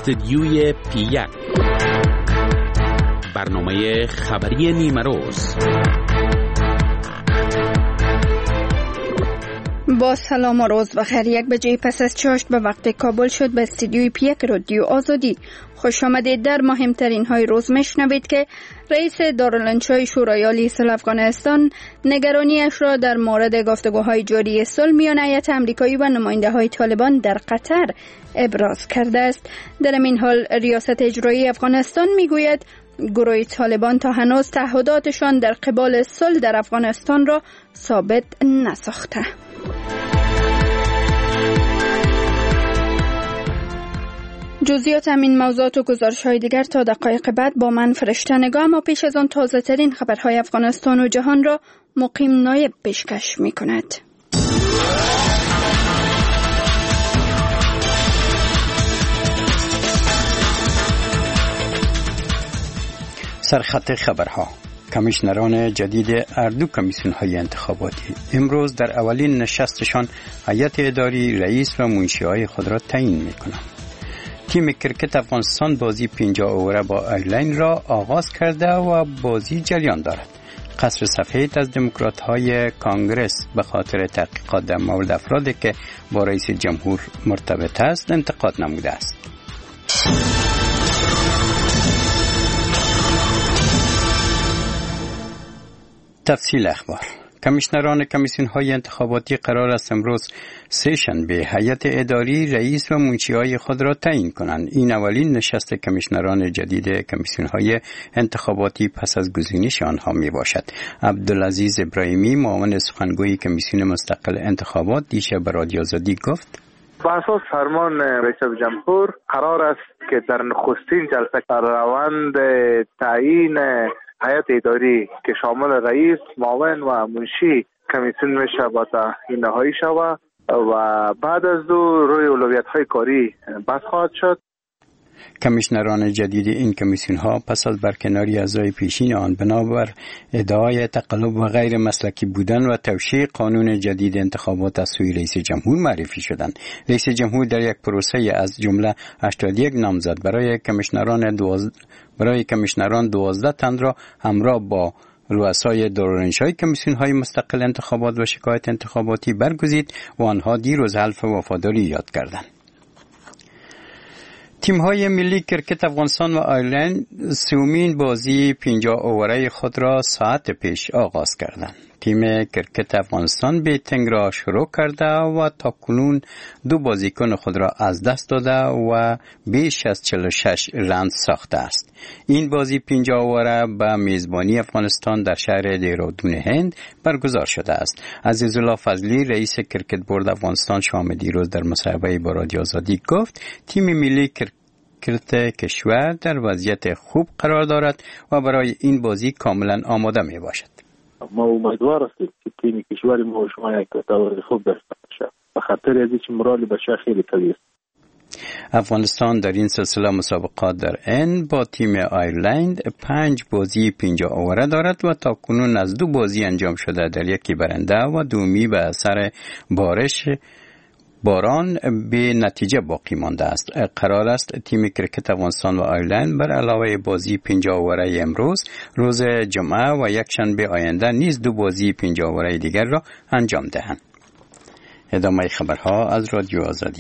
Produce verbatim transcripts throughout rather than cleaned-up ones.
استدیوی پی یک، برنامه خبری نیمه روز. با سلام و روز بخیر. یک بجه پس از چاشت به وقت کابل شد به استدیوی پی یک رادیو آزادی. خوش آمدید. در مهمترین های روز میشنوید که رئیس دارالانشای شورای عالی صلح افغانستان نگرانیش را در مورد گفتگوهای جاری صلح میان هیئت آمریکایی و نماینده های طالبان در قطر ابراز کرده است. در این حال ریاست اجرایی افغانستان میگوید گروه طالبان تا هنوز تعهداتشان در قبال صلح در افغانستان را ثابت نساخته. جزئیات همین موضوعات و گزارش‌های دیگر تا دقایق بعد با من فرشته نگاه. اما پیش از آن تازه ترین خبرهای افغانستان و جهان را مقیم نایب پیشکش می‌کند. سرخط خبرها. کمیشنران جدید اردو کمیسیون‌های انتخاباتی امروز در اولین نشستشان هیئت اداری، رئیس و منشی‌های خود را تعیین می‌کنند. تیم کرکت افغانستان بازی پنجاه اووره با ایرلند را آغاز کرده و بازی جریان دارد. قصر سفید از دموکرات‌های کانگرس به خاطر تحقیقات در مورد افرادی که با رئیس جمهور مرتبط است انتقاد نموده است. تفصیل اخبار. کمیشنران کمیسیون‌های انتخاباتی قرار است امروز سه شنبه هیئت اداری، رئیس و منشی‌های خود را تعیین کنند. این اولین نشست کمیشنران جدید کمیسیون‌های انتخاباتی پس از گزینش آنها میباشد. عبدالعزیز ابراهیمی، معاون سخنگوی کمیسیون مستقل انتخابات، دیشب به رادیو آزادی گفت: با اساس فرمان رئیس جمهور قرار است که در نخستین جلسه روند تعیین هیئت اداری که شامل رئیس، معاون و منشی کمیسیون میشه با تعیین نهایی شود و بعد از دو روی اولویت‌های کاری بحث خواهد شد. کمیشنران جدید این کمیسیون ها پس از برکناری اعضای پیشین آن بنابر ادعای تقلب و غیر مسلکی بودن و توشیح قانون جدید انتخابات از سوی رئیس جمهور معرفی شدند. رئیس جمهور در یک پروسه از جمله هشتاد و یک نامزد برای کمیشنران دوازده برای کمیشنران دوازده تن را همراه با رؤسای دارالانشای کمیسیون های مستقل انتخابات و شکایت انتخاباتی برگزید و آنها دیروز حلف وفاداری یاد کردند. تیم‌های ملی کرکت افغانستان و ایرلند سومین بازی پنجاه اووره خود را ساعت پیش آغاز کردند. تیم کرکت افغانستان بیتینگ را شروع کرده و تاکنون دو بازیکن خود را از دست داده و بیش از چهل و شش رن ساخته است. این بازی پنجاه اووره به میزبانی افغانستان در شهر دهرادون هند برگزار شده است. عزیزالله فضلی، رئیس کرکت بورد افغانستان، شام دیروز در مصاحبه با رادیو آزادی گفت تیم ملی کرکت کشور در وضعیت خوب قرار دارد و برای این بازی کاملا آماده می باشد. ما امیدوار هستیم که تیم کشور ما و شما یک دور خوب داشته باشه به خاطر از اینکه مورال بشه خیلی قوی است. افغانستان در این سلسله مسابقات در ان با تیم ایرلند پنج بازی پنجاه اووره دارد و تاکنون از دو بازی انجام شده در یکی برنده و دومی به اثر بارش باران به نتیجه باقی مانده است. قرار است تیم کرکت افغانستان و ایرلند بر علاوه بازی پنجاه اووره امروز، روز جمعه و یک شنبه آینده نیز دو بازی پنجاه اووره دیگر را انجام دهند. ادامه خبرها از رادیو آزادی.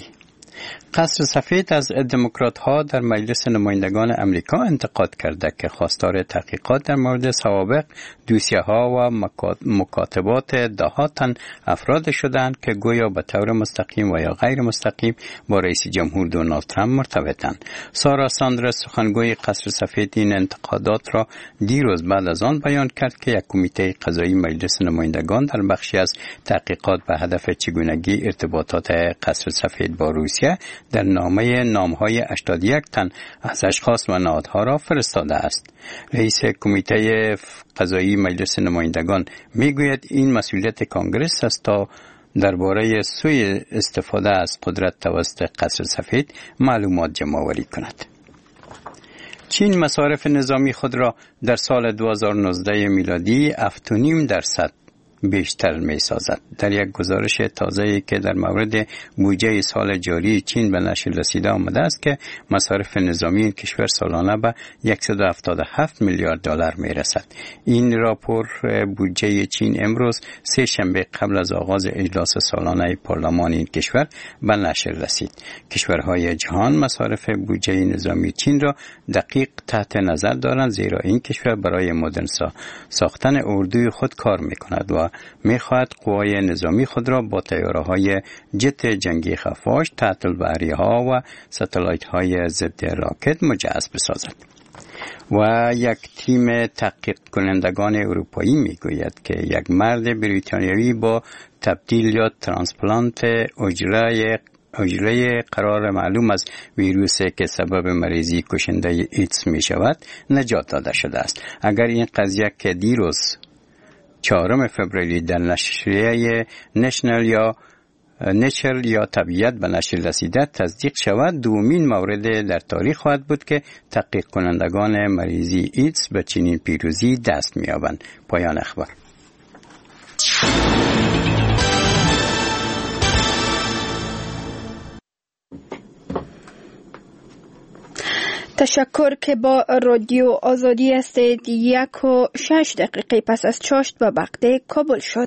قصر سفید از دموکرات‌ها در مجلس نمایندگان امریکا انتقاد کرده که خواستار تحقیقات در مورد سوابق دوسیه‌ها و مکاتبات ده تن افراد شدند که گویا به طور مستقیم و یا غیر مستقیم با رئیس جمهور دونالد ترامپ مرتبطند. سارا ساندرز، سخنگوی قصر سفید، این انتقادات را دیروز بعد از آن بیان کرد که یک کمیته قضایی مجلس نمایندگان در بخشی از تحقیقات به هدف چگونگی ارتباطات قصر سفید با روسیه در نامه نامهای هشتاد و یک تن از اشخاص و نهادها را فرستاده است. رئیس کمیته قضایی مجلس نمایندگان میگوید این مسئولیت کانگرس است تا درباره سوء استفاده از قدرت توسط قصر سفید معلومات جمع آوری کند. چین مصارف نظامی خود را در سال دو هزار و نوزده میلادی هفت و نیم درصد بیشتر می سازد. در یک گزارش تازه‌ای که در مورد بودجه سال جاری چین به نشر رسیده آمده است که مصارف نظامی این کشور سالانه به صد و هفتاد و هفت میلیارد دلار می رسد. این راپور بودجه چین امروز سه شنبه قبل از آغاز اجلاس سالانه پارلمان این کشور به نشر رسید. کشورهای جهان مصارف بودجه نظامی چین را دقیق تحت نظر دارند، زیرا این کشور برای مدرن ساختن اردوی خود کار می کند و می خواهد قوای نظامی خود را با طیاره‌های جت جنگی خفاش، تحت البحری‌ها و ستلایت های ضد راکت مجهز بسازد. و یک تیم تحقیق کنندگان اروپایی می گوید که یک مرد بریتانیایی با تبدیل یا ترانسپلانت اجرای اجرای قرار معلوم از ویروسی که سبب مریضی کشنده ایدز می شود نجات داده شده است. اگر این قضیه که دیروز چهارم فوریه در نشریه نشنل یا نچر یا طبیعت به نشر رسیده تصدیق شود، دومین مورد در تاریخ خواهد بود که تحقیق کنندگان مریضی ایدز به چنین پیروزی دست می یابند. پایان اخبار. تشکر که با رادیو آزادی هستید. یک و شش دقیقه پس از چاشت به وقت کابل شد.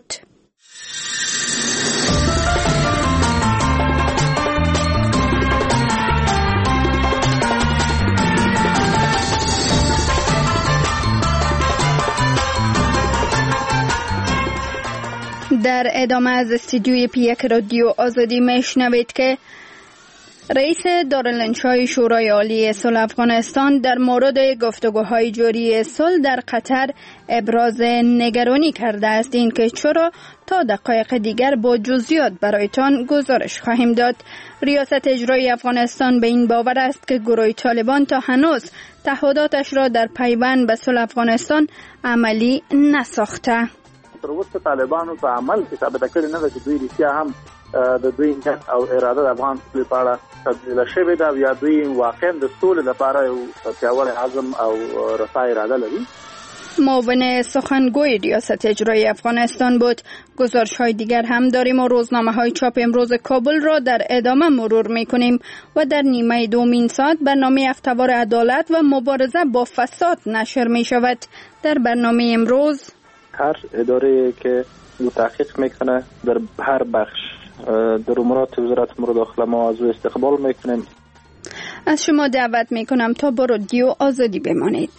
در ادامه از استودیوی پی یک رادیو آزادی میشنوید که رئیس دارالانشای شورای عالی صلح افغانستان در مورد گفتگوهای جاری صلح در قطر ابراز نگرانی کرده است، این که چرا تا دقایق دیگر با جزئیات برایتان گزارش خواهیم داد. ریاست اجرایی افغانستان به این باور است که گروه طالبان تا هنوز تعهداتش را در پیوند به صلح افغانستان عملی نساخته. تر اوسه طالبانو په عمل کې ثابته کړې نه ده چې دوی رښتیا هم د دوی نیت او اراده د افغان سولې په اړه تبدیله شوې ده یا دوی واقعا د سولې لپاره یو پیاوړی عزم او رسا اراده لري. معاون سخنگوی ریاست اجرایی افغانستان بود. گزارش‌های دیگر هم داریم و روزنامه‌های چاپ امروز کابل را در ادامه مرور می‌کنیم و در نیمه دومین ساعت برنامه افتوار عدالت و مبارزه با فساد نشر می‌شود. در برنامه امروز هر اداره که تحقیق میکنه در هر بخش در امورات وزارت امور داخله ما از او استقبال میکنیم. از شما دعوت میکنم تا با رادیو آزادی بمانید.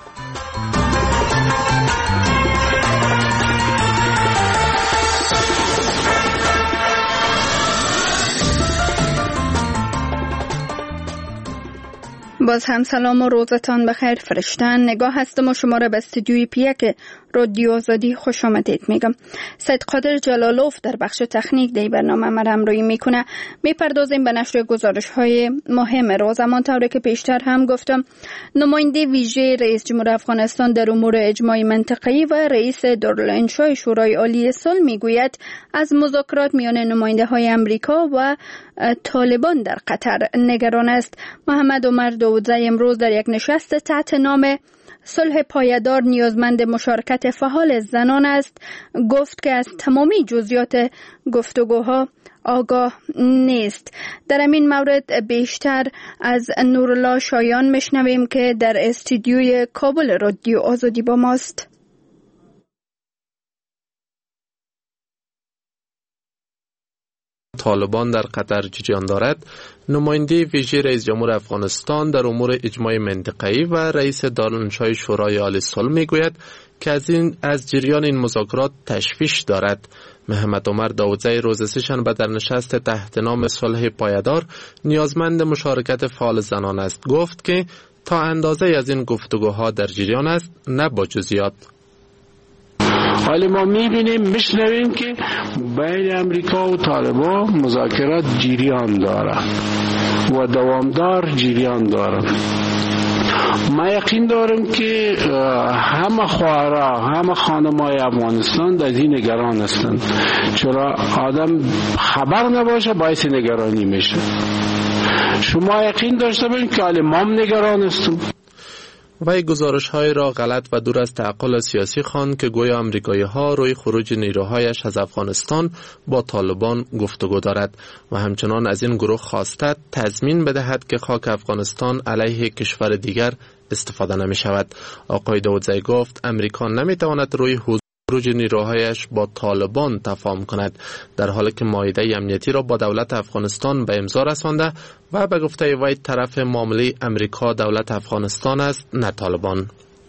باز هم سلام و روزتان بخیر فرشتن. نگاه هستم و شما را به استودیوی پی یک رادیو آزادی خوش آمدید میگم. سید قادر جلالوف در بخش تکنیک دی برنامه ما را همراهی میکنه. میپردازیم به نشر گزارش های مهم روز. همانطور که پیشتر هم گفتم، نماینده ویژه رئیس جمهور افغانستان در امور اجماعی منطقه‌ای و رئیس دارالانشای شورای عالی صلح میگوید از مذاکرات میان نماینده های امریکا و طالبان در قطر نگران است. محمد عمر داودزی امروز در یک نشست تحت نام صلح پایدار نیازمند مشارکت فعال زنان است گفت که از تمامی جزئیات گفتگوها آگاه نیست. در این مورد بیشتر از نورالله شایان میشنویم که در استودیوی کابل رادیو آزادی با ماست. طالبان در قطر جریان دارد. نماینده ویژه رئیس جمهور افغانستان در امور اجماعی منطقه‌ای و رئیس دارالانشای شورای عالی صلح میگوید که از این از جریان این مذاکرات تشویش دارد. محمد عمر داودزی روز سه‌شنبه در نشست تحت نام صلح پایدار نیازمند مشارکت فعال زنان است گفت که تا اندازه از این گفتگوها در جریان است، نه با جزئیات. ولی ما میبینیم میشنویم که بین امریکا و طالبان مذاکرات جریان داره و دوامدار جریان داره. ما یقین دارم که همه خواهرها همه خانمای افغانستان در این نگران هستند، چرا آدم خبر نباشه باعث نگرانی میشه. شما یقین داشته باشید که ما هم نگران هستیم. وی گزارش‌های را غلط و دور از تعقل سیاسی خواند که گویا آمریکایی‌ها روی خروج نیروهایش از افغانستان با طالبان گفتگو دارد و همچنان از این گروه خواسته تضمین بدهد که خاک افغانستان علیه کشور دیگر استفاده نمی شود. آقای داودزایی گفت امریکا نمی تواند روی خروج نیروهایش با طالبان تفاهم کند، در حالی که معاهده امنیتی را با دولت افغانستان به امضا رسانده و به گفته وی طرف معامله امریکا دولت افغانستان است نه طالبان.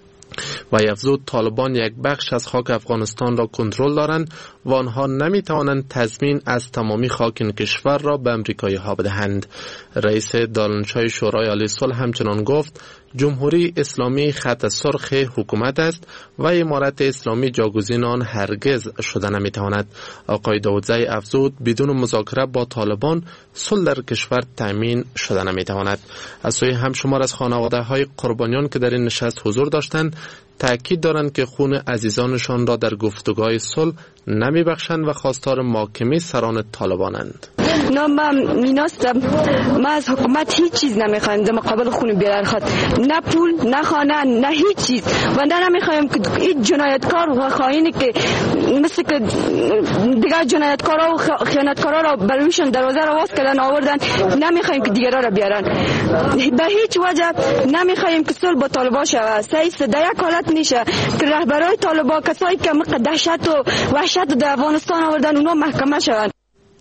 و افزود طالبان یک بخش از خاک افغانستان را کنترل دارند و آنها نمی توانند تضمین از تمامی خاک این کشور را به امریکایی ها بدهند. رئیس دارالانشای شورای عالی صلح همچنان گفت جمهوری اسلامی خط سرخ حکومت است و امارت اسلامی جاگزین آن هرگز شده نمی تواند. آقای داودزایی افزود بدون مذاکره با طالبان صلح در کشور تامین شده نمی تواند. از سوی همشمار از خانواده های قربانیان که در این نشست حضور داشتند تأکید دارند که خون عزیزانشان را در گفتگوهای صلح نمی بخشند و خواستار محاکمه سران طالبانند. نه من میناستم، ما از حکومت هیچ چیز نمیخوایم در مقابل خون بیرار خود، نه پول نه خانه نه هیچ چیز، و نه نمیخوایم که هیچ جنایتکار و خائنی که مثل که دیگر جنایتکارا و خیانتکارا را برویشون دروازه را باز کردن آوردن، نمیخوایم که دیگرها را بیارن. به هیچ وجه نمیخوایم که صلح با طالبان شود. سیف در یک حالت میشه که رهبرای طالبان کسایی که دهشت و وحشت در افغانستان آوردن اونا محکمه شوند.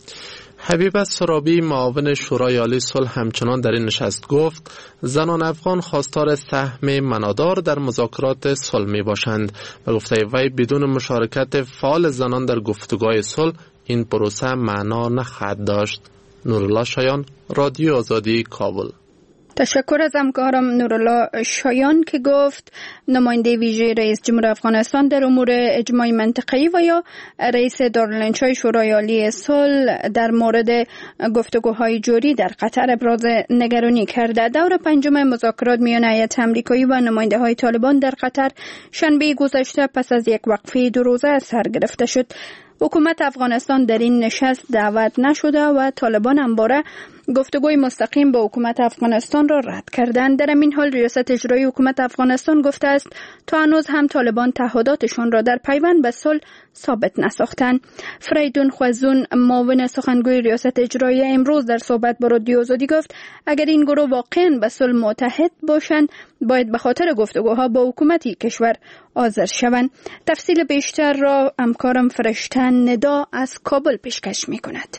حبیبه سرابی معاون شورای عالی صلح همچنان در این نشست گفت زنان افغان خواستار سهم منادار در مذاکرات صلح می باشند و گفته وی بدون مشارکت فعال زنان در گفتگوهای صلح این پروسه معنا نخواهد داشت. نورالله شایان، رادیو آزادی، کابل. تشکر از همکارم نورالله شایان که گفت نماینده ویژه رئیس جمهور افغانستان در امور اجماع منطقه‌ای و یا رئیس دارالانشای شورای عالی صلح در مورد گفتگوهای جوری در قطر ابراز نگرانی کرده. دور پنجم مذاکرات میان هیئت آمریکایی و نماینده های طالبان در قطر شنبه گذشته پس از یک وقفه دو روزه سر گرفته شد. حکومت افغانستان در این نشست دعوت نشده و طالبان همواره گفتگوی مستقیم با حکومت افغانستان را رد کردند. در این حال ریاست اجرایی حکومت افغانستان گفته است تا هنوز هم طالبان تعهداتشان را در پیوند به صلح ثابت نساختند. فریدون خوازون معاون سخنگوی ریاست اجرایی امروز در صحبت با رادیو آزادی گفت اگر این گروه واقعا به صلح متحد باشند باید به خاطر گفتگوها با حکومتی کشور حاضر شوند. تفصیل بیشتر را همکارم فرشتن ندا از کابل پیشکش می‌کند.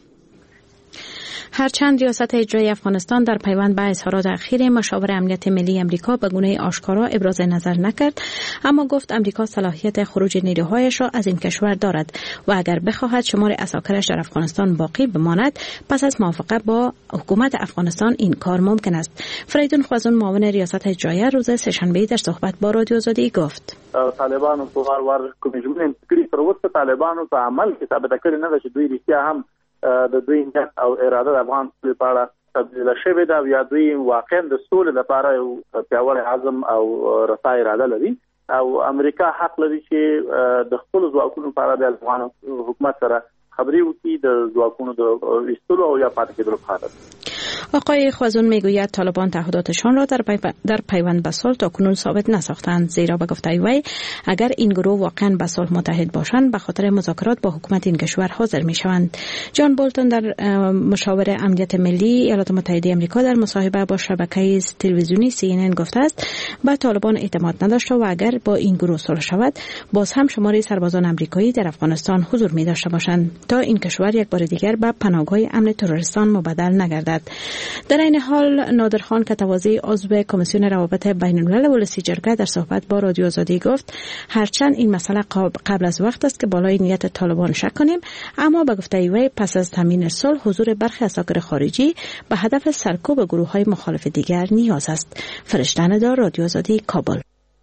هرچند ریاست اجرایی افغانستان در پیوند به اظهارات اخیر مشاور امنیت ملی امریکا به گونه آشکارا ابراز نظر نکرد، اما گفت امریکا صلاحیت خروج نیروهایش را از این کشور دارد و اگر بخواهد شمار عساکرش در افغانستان باقی بماند پس از موافقه با حکومت افغانستان این کار ممکن است. فریدون خوازون معاون ریاست اجرایی روز سه‌شنبه در صحبت با رادیو آزادی گفت طالبانو په وار کومېجمن کړي پر وسه طالبانو په عمل کې ثابت کړي نه چې دوی رښتیا هم د دوی نیت او اراده د افغان لپاره تبدیل شوې ده یا دوی واقعا د سولې لپاره یو پیاوړی عزم او رسا اراده لري او امریکا حق لري چې د خپل ځواکونو لپاره د افغان حکومت سره خبري وکړي د ځواکونو د ویستلو او یا پاتې کېدلو لپاره. آقای خوازون میگوید طالبان تعهداتشان را در, پی... در پیوند به صلح تاکنون ثابت نساختند، زیرا به گفته وی اگر این گروه واقعا به صلح متحد باشند به خاطر مذاکرات با حکومت این کشور حاضر می شوند. جان بولتون در مشاور امنیت ملی ایالات متحده آمریکا در مصاحبه با شبکه تلویزیونی سی ان ان گفته است به طالبان اعتماد نداشته و اگر با این گروه صلح شود باز هم شماری سربازان آمریکایی در افغانستان حضور می داشته باشند تا این کشور یک بار دیگر به پناهگاه امن تروریستان مبدل نگردد. در این حال نادرخان کتوازی عضو کمیسیون روابط بین الملل ولسی جرگه در صحبت با رادیو آزادی گفت هرچند این مسئله قبل از وقت است که بالای نیت طالبان شک کنیم، اما به گفته وی پس از تامین صلح حضور برخی عساکر خارجی به هدف سرکوب گروه‌های مخالف دیگر نیاز است. فرشتن دار، رادیو آزادی، کابل.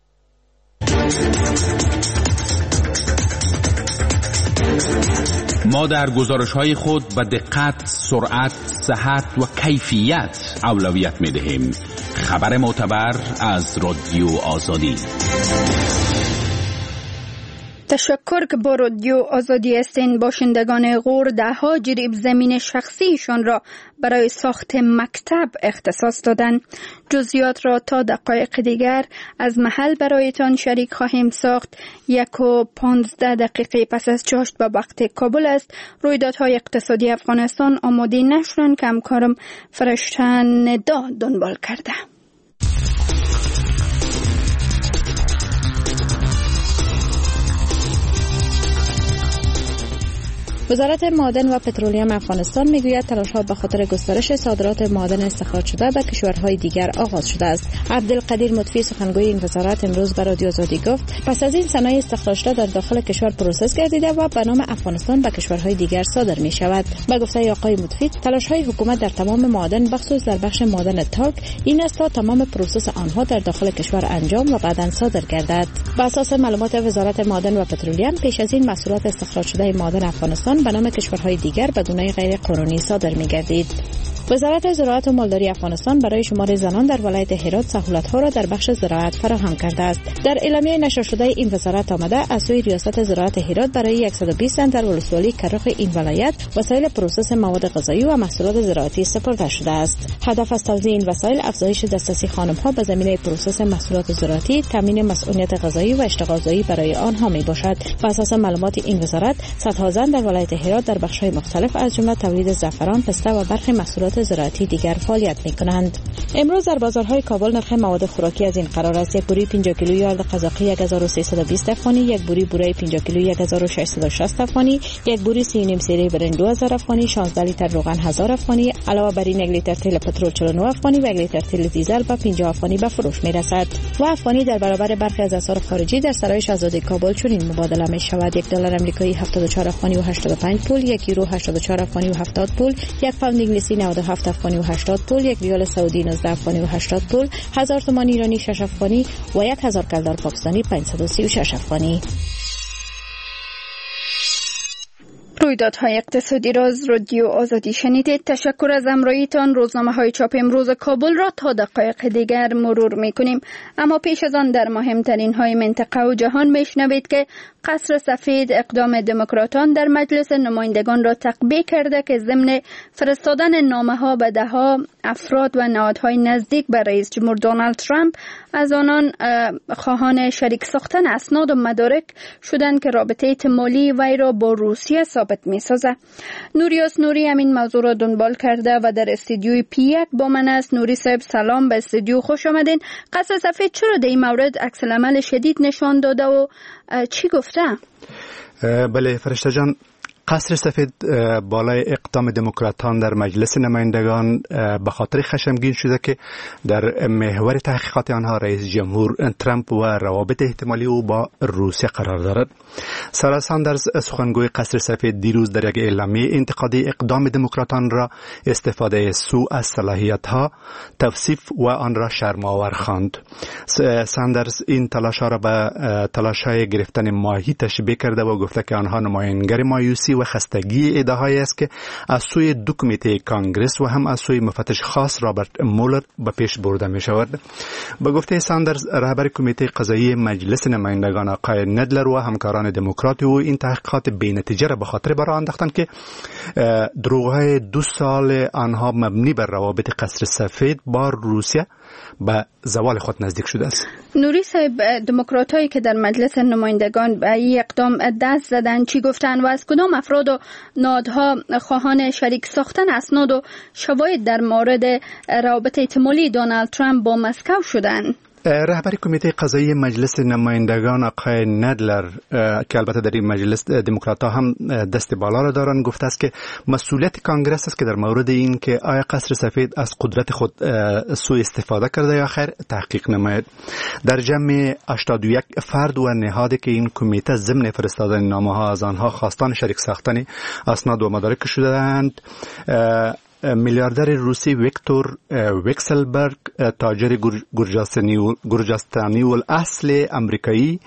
ما در گزارش‌های خود به دقت، سرعت، صحت و کیفیت اولویت می‌دهیم. خبر معتبر از رادیو آزادی. تشکر که با رادیو آزادی هستین. باشندگان غور دهها جریب زمین شخصیشان را برای ساخت مکتب اختصاص دادند. جزئیات را تا دقایق دیگر از محل برایتان شریک خواهیم ساخت. یک و پانزده دقیقه پس از چاشت به وقت کابل است. رویدادهای اقتصادی افغانستان آماده نشدند که همکارم فرشته ندا دنبال کرده. وزارت معدن و پترولیم افغانستان میگوید تلاش‌ها به خاطر گسترش صادرات معدن استخراج شده به کشورهای دیگر آغاز شده است. عبدالقدیر مطفی سخنگوی این وزارت امروز به رادیو آزادی گفت پس از این صنایع استخراج شده در داخل کشور پروسس گردیده و به نام افغانستان به کشورهای دیگر صادر می شود. به گفته آقای مطفی تلاش‌های حکومت در تمام معادن بخصوص در بخش معدن تالک این است تا تمام پروسس آنها در داخل کشور انجام و بعداً صادر گردد. بر اساس معلومات وزارت معدن و پترولیم پیش از این محصولات استخراج شده معدن افغانستان به نام کشورهای دیگر به گونه غیر قانونی صادر می‌گردید. وزارت زراعت و مالداری افغانستان برای شمار زنان در ولایت هرات سهولت‌ها را در بخش زراعت فراهم کرده است. در اعلامیه نشر شده این وزارت آمده از سوی ریاست زراعت هرات برای صد و بیست زن در ولسوالی کرخ این ولایت وسایل پروسس مواد غذایی و محصولات زراعتی سپرده شده است. هدف از توزیع این وسایل افزایش دسترسی خانم‌ها به زمینه پروسس محصولات زراعتی، تامین مسئولیت غذایی و اشتغالزایی برای آنها میباشد. بر اساس معلومات این وزارت صدها زن در ولایت هرات در بخش‌های مختلف از جمله تولید زعفران، پسته و برخی محصولات زراعتی دیگر فعالیت می‌کنند. امروز در بازارهای کابل نرخ مواد خوراکی از این قرار است: یک بوری پنجاه کیلویی آرد قزاقی یک هزار و سیصد و بیست افغانی، یک بوری بوره پنجاه کیلویی یک هزار و ششصد و شصت افغانی، یک بوری سی و نیم سیره برنج دو هزار افغانی، شانزده لیتر روغن هزار افغانی، علاوه بر این یک لیتر تیل پترول چهل و نه افغانی و یک لیتر تیل دیزل به پنجاه افغانی به فروش می‌رسد. و افغانی در برابر برخی از اسعار خارجی در سرای شاهزاده کابل چنین مبادله می‌شود: یک دلار آمریکایی هفتاد و چهار افغانی و هشتاد و پنج پول، یک یورو هشتاد و چهار افغانی و هفتاد پول، یک پوند انگلیسی نود و هفت افغانی و هشتاد پول، یک ریال سعودی نوزده افغانی و هشتاد پول، هزار تومان ایرانی شش افغانی و یک هزار کلدار پاکستانی پانصد و سی و شش افغانی. رویدادهای اقتصادی را از رادیو آزادی شنیدید. تشکر از همراهیتان. روزنامه های چاپ امروز کابل را تا دقایق دیگر مرور می کنیم، اما پیش از آن در مهمترین های منطقه و جهان میشنوید که قصر سفید اقدام دموکراتان در مجلس نمایندگان را تقبیح کرده که ضمن فرستادن نامه ها به ده ها افراد و نهادهای نزدیک به رئیس جمهور دونالد ترامپ از آنان خواهان شریک ساختن اسناد و مدارک شدند که رابطه احتمالی وی را با روسیه ثابت می سازه. نوریاس نوری همین موضوع را دنبال کرده و در استودیوی پی یک با من است. نوری صاحب سلام، به استودیو خوش آمدین. قصر سفید چرا در این مورد عکس العمل شدید نشان داده و چی گفته؟ بله فرشته جان، قصر سفید بالای اقدام دموکراتان در مجلس نمایندگان به خاطر خشمگین شده که در محور تحقیقات آنها رئیس جمهور ترامپ و روابط احتمالی او با روسیه قرار دارد. سارا ساندرز سخنگوی قصر سفید دیروز در یک اعلامیه انتقادی اقدام دموکراتان را استفاده سوء از صلاحیت‌ها توصیف و آن را شرم‌آور خواند. ساندرز این تلاش‌ها را به تلاش‌های گرفتن ماهی تشبیه کرده و گفته که آنها نمایانگر مایوسی و خستگی ادعاهایی است که از سوی دو کمیته کانگرس و هم از سوی مفتش خاص رابرت مولر به پیش برده می شود. به گفته ساندرز، رهبر کمیته قضایی مجلس نمایندگان آقای ندلر و همکاران دموکرات او این تحقیقات بی‌نتیجه را به خاطر برآ انداختند که دروغ‌های دو سال آنها مبنی بر روابط قصر سفید با روسیه به زوال خود نزدیک شده است. نوری صاحب، دموکراتایی که در مجلس نمایندگان به این اقدام دست زدن چی گفتن و از کدام افراد و نهادها خواهان شریک ساختن اسناد و شواهد در مورد روابط احتمالی دونالد ترامپ با مسکو شدند؟ رهبر کمیته قضایی مجلس نمایندگان آقای ندلر که البته در این مجلس دموکرات‌ها هم دست بالا را دارند گفته است که مسئولیت کانگرس است که در مورد این که آیا قصر سفید از قدرت خود سوء استفاده کرده یا خیر تحقیق نماید. در جمع هشتاد و یک فرد و نهادی که این کمیته ضمن فرستادن نامه‌ها از آنها خواستان شریک ساختن اسناد و مدارک شده‌اند، میلیاردر روسی ویکتور ویکسلبرگ، تاجر گرجستانی الاصل امریکایی،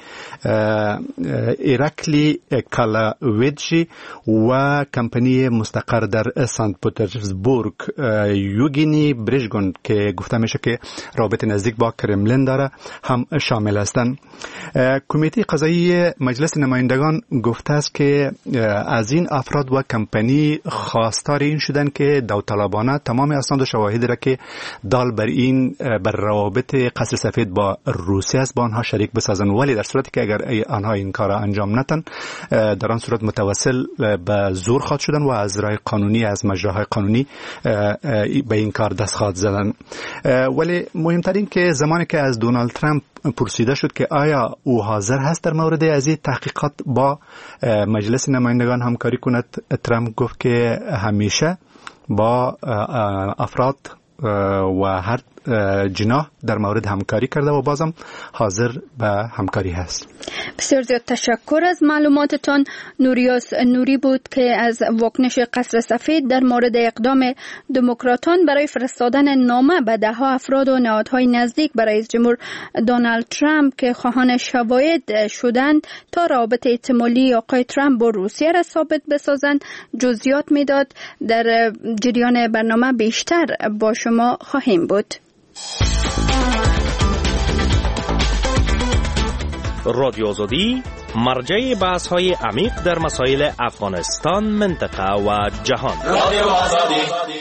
ایرکلی کالاویجی و کمپانی مستقر در سنت پترزبورگ یوگینی بریژگون که گفته میشه که رابطه نزدیک با کرملین داره هم شامل هستند. کمیته قضایی مجلس نمایندگان گفته است که از این افراد و کمپانی خواستار این شدن که داوطلبانه تمام اسناد و شواهدی را که دال بر این بر روابط قصر سفید با روسیه است با آنها شریک بسازن، ولی در صورتی که اگر آنها این کار را انجام ندن در آن صورت متوسل به زور خواهد شدن و از راه قانونی از مجراهای قانونی به این کار دست خواهد زدن. ولی مهمترین که زمانی که از دونالد ترامپ پرسیده شد که آیا او حاضر هست در مورد از این تحقیقات با مجلس نمایندگان همکاری کند، ترامپ گفت که همیشه با افراد و هر جناح در مورد همکاری کرده و بازم حاضر به همکاری هست. بسیار زیاد تشکر از معلوماتتان. نوریاس نوری بود که از واکنش قصر سفید در مورد اقدام دموکراتان برای فرستادن نامه به ده ها افراد و نهادهای نزدیک به رئیس جمهور دونالد ترامپ که خواهان شواهد شدند تا رابطه احتمالی آقای ترامپ با روسیه را ثابت بسازند جزئیات میداد. در جریان برنامه بیشتر با شما خواهیم بود. رادیو آزادی مرجع بحث های عمیق در مسائل افغانستان، منطقه و جهان. رادیو آزادی.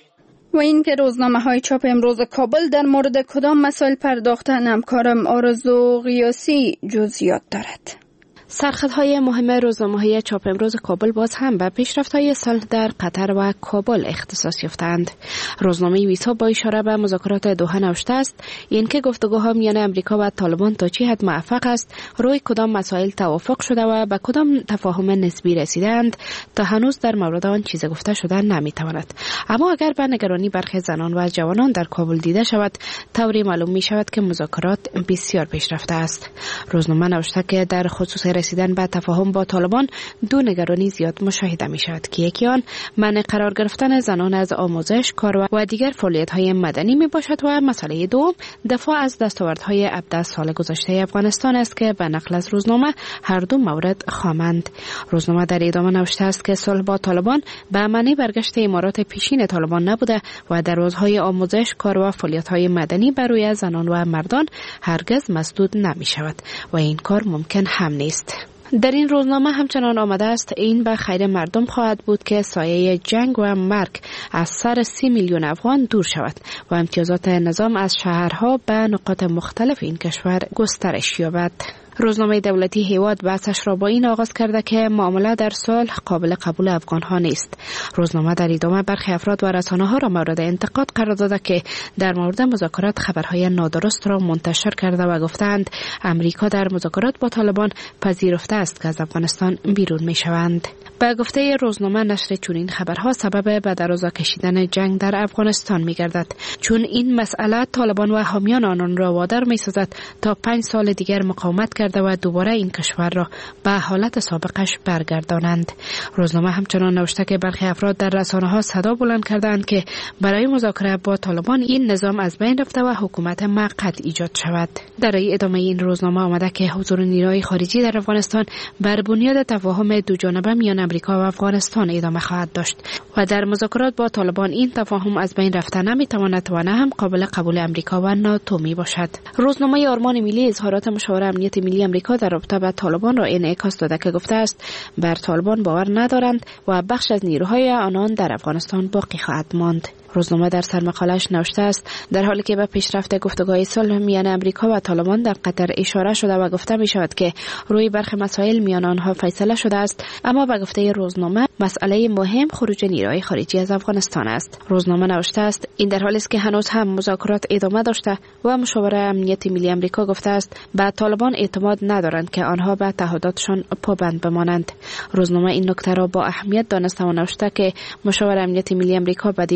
و این که روزنامه های چاپ امروز کابل در مورد کدام مسائل پرداختن، همکارم آرزو قیاسی جزئیات دارد. سرخطهای مهم روزنامه‌های چاپ امروز کابل باز هم به پیشرفت‌های سال در قطر و کابل اختصاص یافتند. روزنامه ویسا با اشاره به مذاکرات دوحه نوشته است اینکه گفتگوها میان امریکا و طالبان تا چه حد موفق است، روی کدام مسائل توافق شده و به کدام تفاهم نسبی رسیدند تا هنوز در مورد آن چیز گفته شده نمیتواند. اما اگر به نگرانی برخی زنان و جوانان در کابل دیده شود، طوری معلوم می شود که مذاکرات بسیار پیشرفته است. روزنامه نوشته که در خصوص رسیدن به تفاهم با طالبان دو نگرانی زیاد مشاهده می شود که یکی آن منع قرار گرفتن زنان از آموزش، کار و دیگر فعالیت‌های مدنی می باشد و مسئله دوم دفاع از دستاوردهای ابد سال گذشته افغانستان است که به نقل از روزنامه هر دو مورد خامند. روزنامه در ادامه نوشته است که صلح با طالبان به معنی برگشت امارات پیشین طالبان نبوده و در روزهای آموزش، کار و فعالیت‌های مدنی بر روی زنان و مردان هرگز مسدود نمی شود و این کار ممکن هم نیست. در این روزنامه همچنان آمده است این به خیر مردم خواهد بود که سایه جنگ و مرگ از سر سی میلیون افغان دور شود و امتیازات نظام از شهرها به نقاط مختلف این کشور گسترش یابد. روزنامه دولتی هیواد بحثش را با این آغاز کرده که معامله در صلح قابل قبول افغان ها نیست. روزنامه در ادامه برخی افراد و رسانه ها را مورد انتقاد قرار داده که در مورد مذاکرات خبرهای نادرست را منتشر کرده و گفتند امریکا در مذاکرات با طالبان پذیرفته است که از افغانستان بیرون می شوند. به گفته روزنامه نشر چنین خبرها سبب به دراز کشیدن جنگ در افغانستان می گردد، چون این مسئله طالبان و حامیان آنان را وادار می سازد تا پنج سال دیگر مقاومت کرده و دوباره این کشور را به حالت سابقش برگردانند. روزنامه همچنان نوشته که برخی افراد در رسانه ها صدا بلند کردند که برای مذاکره با طالبان این نظام از بین رفته و حکومت موقت ایجاد شود. در ادامه این روزنامه آمده که حضور نیروهای خارجی در افغانستان بر بنیاد تفاهم دو جانبه میان امریکا و افغانستان ادامه خواهد داشت و در مذاکرات با طالبان این تفاهم از بین رفته نمیتواند و نه هم قابل قبول امریکا و ناتو می باشد. روزنامه آرمان ملی اظهارات مشاور امنیت ملی امریکا در رابطه با طالبان را انعکاس داده که گفته است بر طالبان باور ندارند و بخش از نیروهای آنان در افغانستان باقی خواهد ماند. روزنامه در سرمقاله‌اش نوشته است در حالی که به پیشرفت گفتگوهای صلح میان امریکا و طالبان در قطر اشاره شده و گفته می شود که روی برخی مسائل میان آنها فیصله شده است، اما به گفته روزنامه مسئله مهم خروج نیروهای خارجی از افغانستان است. روزنامه نوشته است این در حالی است که هنوز هم مذاکرات ادامه داشته و مشاور امنیت ملی امریکا گفته است به طالبان اعتماد ندارند که آنها به تعهداتشان پابند بمانند. روزنامه این نکته را با اهمیت دانسته و نوشته که مشاور امنیت ملی امریکا بدین باور است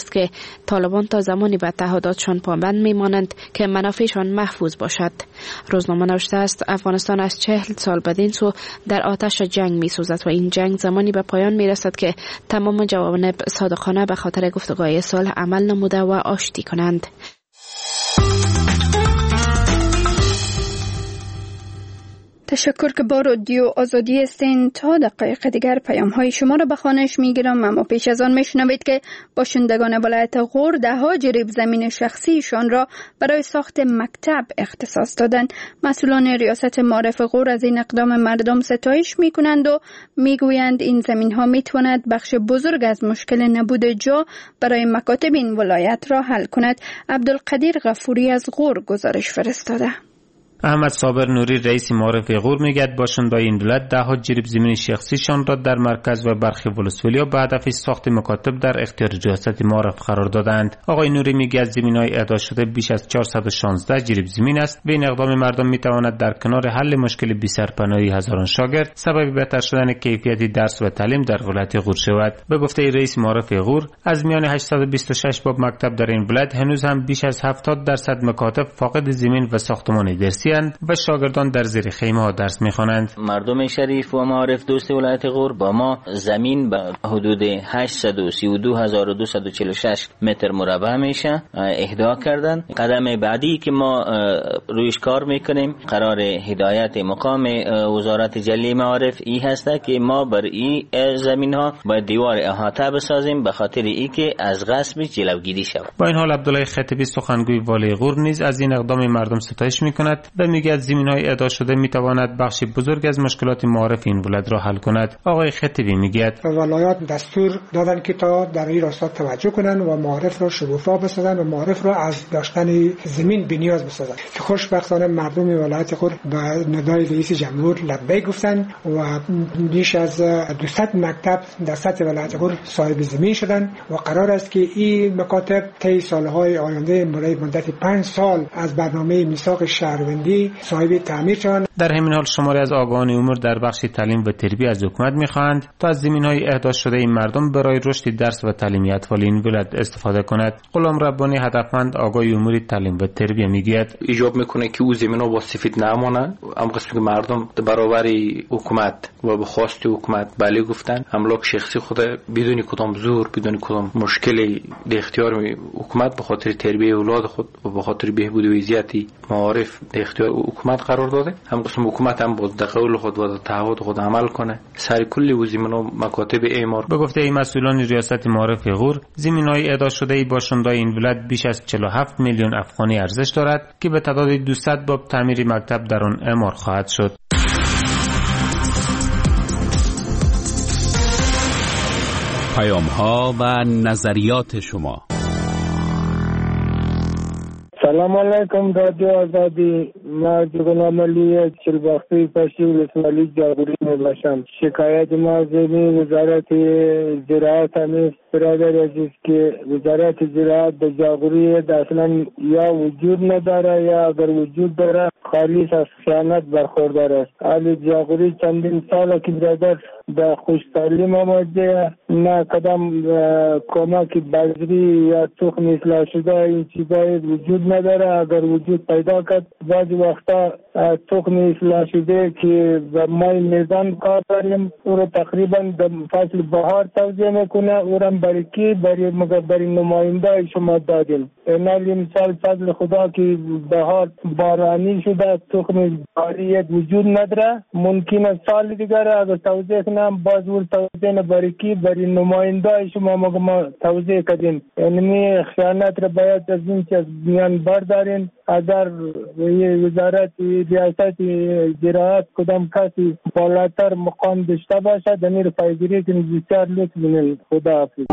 است که طالبان تا زمانی به تعهداتشان پابند میمانند که منافعشان محفوظ باشد. روزنامه نوشته است افغانستان از چهل سال بدین سو در آتش جنگ میسوزد و این جنگ زمانی به پایان میرسد که تمام جوانب صادقانه به خاطر گفتگوهای صلح عمل نموده و آشتی کنند. تشکر که با رادیو آزادی هستین. تا دقایق دیگر پیام های شما را به خوانش میگیرم، اما پیش از آن میشنوید که باشندگان ولایت غور ده ها جریب زمین شخصیشان را برای ساخت مکتب اختصاص دادند. مسئولان ریاست معارف غور از این اقدام مردم ستایش میکنند و میگویند این زمین ها میتواند بخش بزرگ از مشکل نبود جا برای مکاتب این ولایت را حل کند. عبدالقدیر غفوری از غور گزارش فرستاده. احمد صابر نوری رئیس معارف غور میگوید باشندگان این ولایت ده ها جریب زمین شخصیشان را در مرکز و برخی ولسوالی‌ها به هدف ساخت مکاتب در اختیار ریاست معارف قرار دادند. آقای نوری میگوید زمین‌های اهدا شده بیش از چهارصد و شانزده جریب زمین است و این اقدام مردم میتواند در کنار حل مشکل بی‌سرپناهی هزاران شاگرد سبب بهتر شدن کیفیت درس و تعلیم در ولایت غور شود. به گفته رئیس معارف غور از میان هشتصد و بیست و شش باب مکتب در این ولایت هنوز هم بیش از هفتاد درصد مکاتب فاقد زمین و ساختمان درسی و شاگردان در زیر خیمه ها درس میخوانند. مردم شریف و معارف دوست ولایت غور با ما زمین به حدود هشتصد و سی و دو هزار و دویست و چهل و شش متر مربع میشه اهدا کردن. قدم بعدی که ما رویش کار میکنیم قرار هدایت مقام وزارت جلی معارف ای هسته که ما بر این زمین ها با دیوار احاطه بسازیم به خاطر ای که از غصب جلوگیری شود. با این حال عبدالله خطیبی سخنگوی والی غور نیز از این اقدام مردم ستایش میکند و میگه زمین‌های اهدا شده میتواند بخشی بزرگ از مشکلات معارف این ولایت را حل کند. آقای خطیبی میگوید ولایات دستور دادن که تا در این راستا توجه کنند و معارف را شگوفا بسازند و معارف را از داشتن زمین بی‌نیاز بسازند که خوشبختانه مردم ولایت غور به ندای رئیس جمهور لبیک گفتند و بیش از دویست مکتب در سطح ولایت غور صاحب زمین شدند و قرار است که این مکاتب طی سالهای آینده برای مدت پنج سال از برنامه میثاق شهروندی صاحب تعمیر شوند. در همین حال شماری از آگاهان امور در بخش تعلیم و تربیت از حکومت می‌خواهند تا از زمین‌های اهدا شده این مردم برای رشد درس و تعلیمی اطفال این ولایت استفاده کند. غلام ربانی هدفمند آگاه امور تعلیم و تربیت میگوید ایجاب میکنه که او زمین‌ها با سفید نمانند. ام قسمی که مردم برابر حکومت و به خواست حکومت بله گفتن املاک شخصی خود بدون کدام زور بدون کدام مشکلی در اختیار حکومت به خاطر تربیت اولاد خود و به خاطر بهبود وضعیت معارف در اختیار حکومت قرار داده. هم قسم حکومت هم با قول خود و تعهد خود عمل کنه. سر کلی و زمین‌ها مکاتب اعمار. به گفته مسئولان ریاست معارف غور زمین‌های اهدا شده باشندگان این ولایت بیش از چهل و هفت میلیون افغانی ارزش دارد که به تعداد دویست باب تعمیر مکتب در آن اعمار خواهد شد. پیام‌ها و نظریات شما. سلام علیکم رادیو آزادی. ما غلام علی چلباختی پشتی ولسوالی جاغوری میباشم. شکایت ما زمین وزارت زراعت همیست برادر عزیز که وزارت زراعت به جاغوری اصلا یا وجود نداره یا اگر وجود داره خالیس از خیانت برخوردار است. حال جاغوری چندین سال که برادر به خوش تعلیم آمده نه کدام کمک بذری یا تخم اصلاح شده این چیزای وجود نداره. اگر وجود پیدا کرد بعضی وقتا تخم اصلاح شده که به مای میزان کار داریم او را تقریبا در فصل بهار توزیع میکنه او را برای کی برای مگر برای نماینده شما دادیم. اینالی مثال فضل خدا که بهار بارانی شده تخم باریت وجود نداره ممکنه سال دیگر اگر توزیع کنم باز ور توزیع برای کی برای نماینده شما مگر ما توزیع کردیم. یعنی خیانت را باید از این چیز میان بردارین. اگر وزارت ریاست زراعت کدام کسی بالاتر مقام داشته باشد دمیر پایگیری کنید بسیار لطف کنید. خدا حافظ.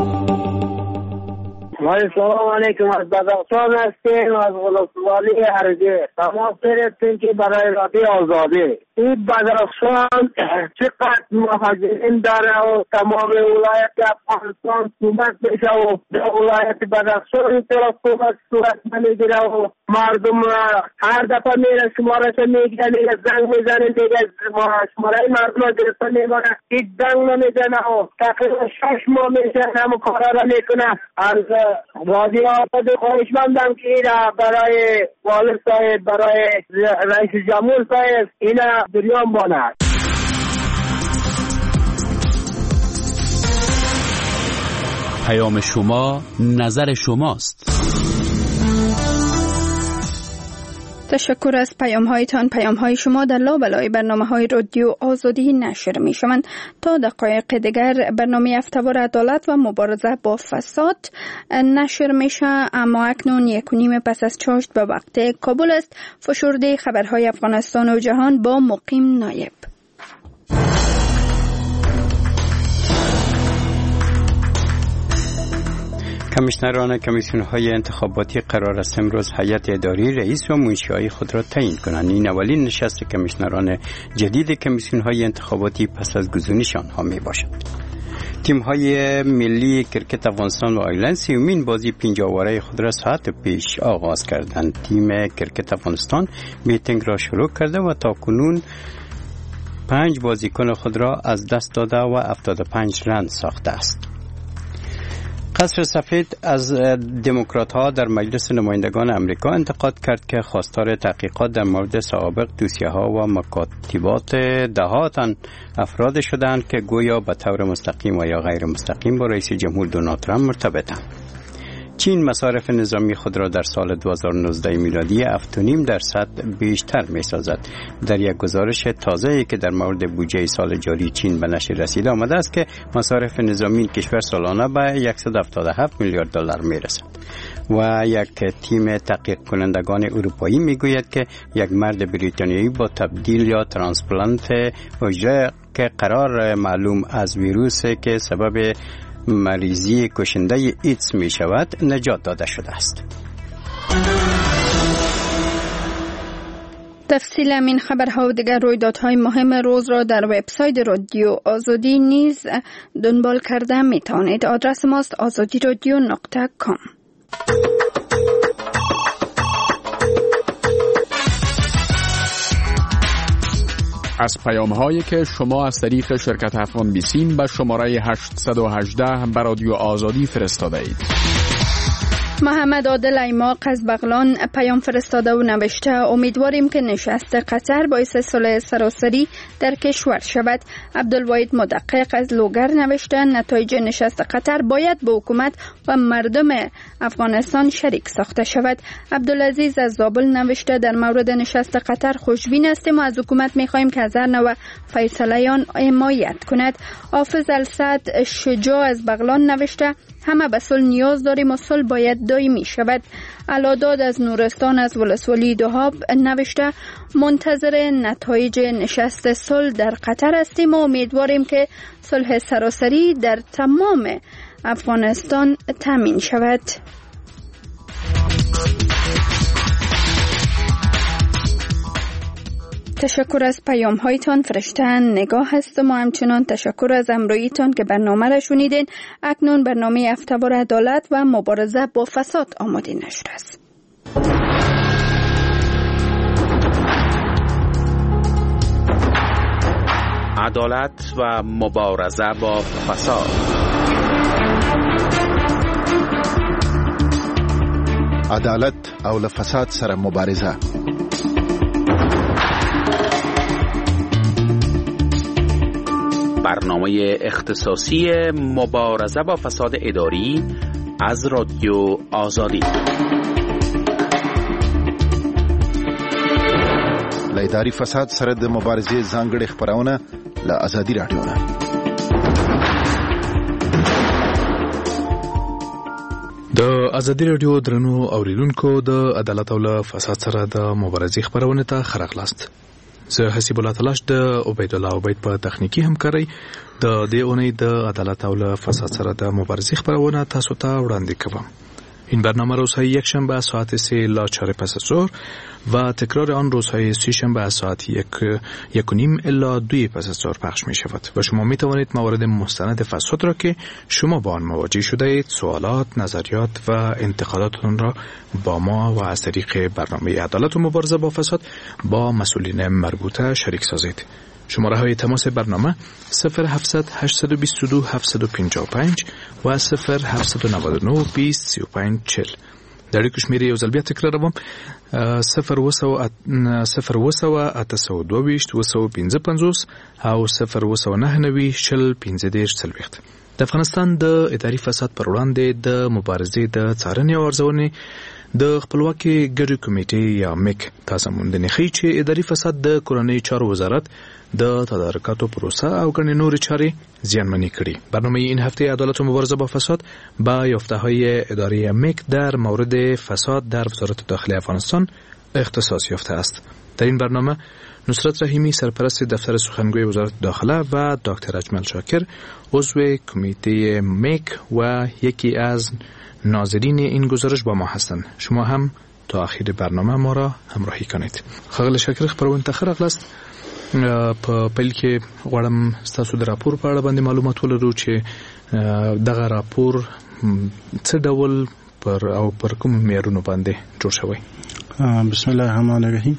سلام علیکم. از بدخشان هستیم از ولسوالی هرگه تماس گرفتیم که برای رادیو آزادی این بدرخشان چقدر مهاجرین داره و تمام ولایت افغانستان صحبت میشه و در ولایت بدرخشان این طرف صحبت صورت نمیگیره و مردم هر دفعه میره شمارش میگیره میگه زنگ میزنه میگه شماره مردم ها گرفته میمانه هیچ زنگ نمیزنه و تقریبا شش ماه میشه همه کارا را میکنه. از رادیو آزادی خواهشمندم که اینا برای والد صاحب برای رئیس جمهور صاحب اینا دریان باند. پیام شما نظر شماست. تشکر از پیام هایتان. پیام های شما در لابلای برنامه های رادیو آزادی نشر می شوند. تا دقایق دیگر برنامه افتوار عدالت و مبارزه با فساد نشر می شود، اما اکنون یک و نیم پس از چاشت به وقت کابل است. فشرده خبرهای افغانستان و جهان با مقیم نایب. کمیشنران کمیسیون‌های انتخاباتی قرار است امروز هیئت اداری، رئیس و منشی‌های خود را تعیین کنند. این اولین نشست کمیشنران جدید کمیسیون‌های انتخاباتی پس از گزینش آنها میباشد. تیم‌های ملی کرکت افغانستان و آیرلند سیومین بازی پنج آواره خود را ساعت پیش آغاز کردند. تیم کرکت افغانستان میتینگ را شروع کرده و تاکنون پنج بازیکن خود را از دست داده و هفتاد و پنج رن ساخته است. قصر سفید از دموکرات ها در مجلس نمایندگان امریکا انتقاد کرد که خواستار تحقیقات در مورد سوابق دوسیه ها و مکاتبات دهات افراد شدند که گویا به طور مستقیم و یا غیر مستقیم با رئیس جمهور دونالد ترامپ مرتبطند. چین مصارف نظامی خود را در سال دو هزار و نوزده میلادی هفت و نیم درصد بیشتر می سازد. در یک گزارش تازه‌ای که در مورد بودجه سال جاری چین به نشر رسیده آمده است که مصارف نظامی کشور سالانه به صد و هفتاد و هفت میلیارد دلار می رسد. و یک تیم تحقیق کنندگان اروپایی می گوید که یک مرد بریتانیایی با تبدیل یا ترانسپلانت عضو که قرار معلوم از ویروسی که سبب مریضی کشنده ایدز می شود نجات داده شده است. تفصیل این خبرها و دیگر رویدادهای مهم روز را در وبسایت رادیو آزادی نیز دنبال کرده می توانید. آدرس ماست آزادی رادیو نقطه کام. از پیام هایی که شما از طریق شرکت افغان بیسیم به شماره هشتصد و هجده به رادیو آزادی فرستاده اید. محمد عادل ایماق از بغلان پیام فرستاده و نوشته امیدواریم که نشست قطر باعث صلح سراسری در کشور شود. عبدالواحد مدقق از لوگر نوشته نتایج نشست قطر باید به حکومت و مردم افغانستان شریک ساخته شود. عبدالعزیز از زابل نوشته در مورد نشست قطر خوشبین هستیم و از حکومت می‌خواهیم که از هر نوع فیصله آن حمایت کند. حافظ السعد شجاع از بغلان نوشته همه به صلح نیاز داریم و صلح باید دائمی شود. علاداد از نورستان از ولسوالی دهاب نوشته منتظر نتایج نشست صلح در قطر هستیم و امیدواریم که صلح سراسری در تمام افغانستان تامین شود. تشکر از پیام هایتان. فرشتن نگاه هستم و همچنان تشکر از همراهیتان که برنامه را شنیدین. اکنون برنامه افتوار عدالت و مبارزه با فساد آماده نشده است. عدالت و مبارزه با فساد. عدالت او له فساد سره مبارزه. برنامه اختصاصی مبارزه با فساد اداری از رادیو آزادی. له اداري فساد سره د مبارزې ځانګړي خبرونه له آزادي رادیو نه. د آزادي رادیو درنو اوریدونکو د عدالت او له فساد سره د مبارزې خبرونه ته خراغلاست. زه حسیب الله تلاش د عبید الله عبید په تخنیکی همکاري د دې اونۍ د عدالت او له فساد سره د مبارزې خبرونه تاسو ته وړاندې کوم. این برنامه روزهای یک شنبه ساعت سه الی چهار پس از ظهر و تکرار آن روزهای سه شنبه ساعت یک یک و نیم الی دو پس از ظهر پخش می شود و شما می توانید موارد مستند فساد را که شما با آن مواجه شده اید، سوالات، نظریات و انتقاداتتان را با ما و از طریق برنامه عدالت و مبارزه با فساد با مسئولین مربوطه شریک سازید. شماره های تماس برنامه صفر هفتصد هشتصد و بیست و دو هفتصد و پنجاه و پنج و صفر هفتصد و نود و نه بیست سی و پنج چهل. در یک شمیره یو ځل بیا تکراروم صفر وسو صفر وسو اته سوه دوه ویشت اوه سوه پنځه پنځوس او صفر وسو نهه نوي شل پنځه دېرش څلوېښت. د افغانستان د اداري فساد پر وړاندې د مبارزې د څارنې او ارزونې د خپلواکي ګډې کمیټې یا میک تازه موندنې ښیي چې اداري فساد د کورنیو چارو وزارت د تدارکاتو پروسه او ګڼې نورې چارې زیانمنې کړي. برنامه این هفته عدالت و مبارزه با فساد با یافته‌های اداره میک در مورد فساد در وزارت داخلی افغانستان اختصاص یافته است. در این برنامه نصرت رحیمی سرپرست دفتر سخنگوی وزارت داخله و دکتر اجمل شاکر عضو کمیته میک و یکی از ناظرین این گزارش با ما هستند. شما هم تا آخر برنامه ما را همراهی کنید. ښاغلی شاکر خبرونه ته ښه راغلاست. په پیل کې غواړم ستاسو د راپور په اړه باندې معلومات ولرو چې دغه راپور څه ډول پر او پر کوم معیارونو باندې جوړ شوی. بسم الله الرحمن الرحیم.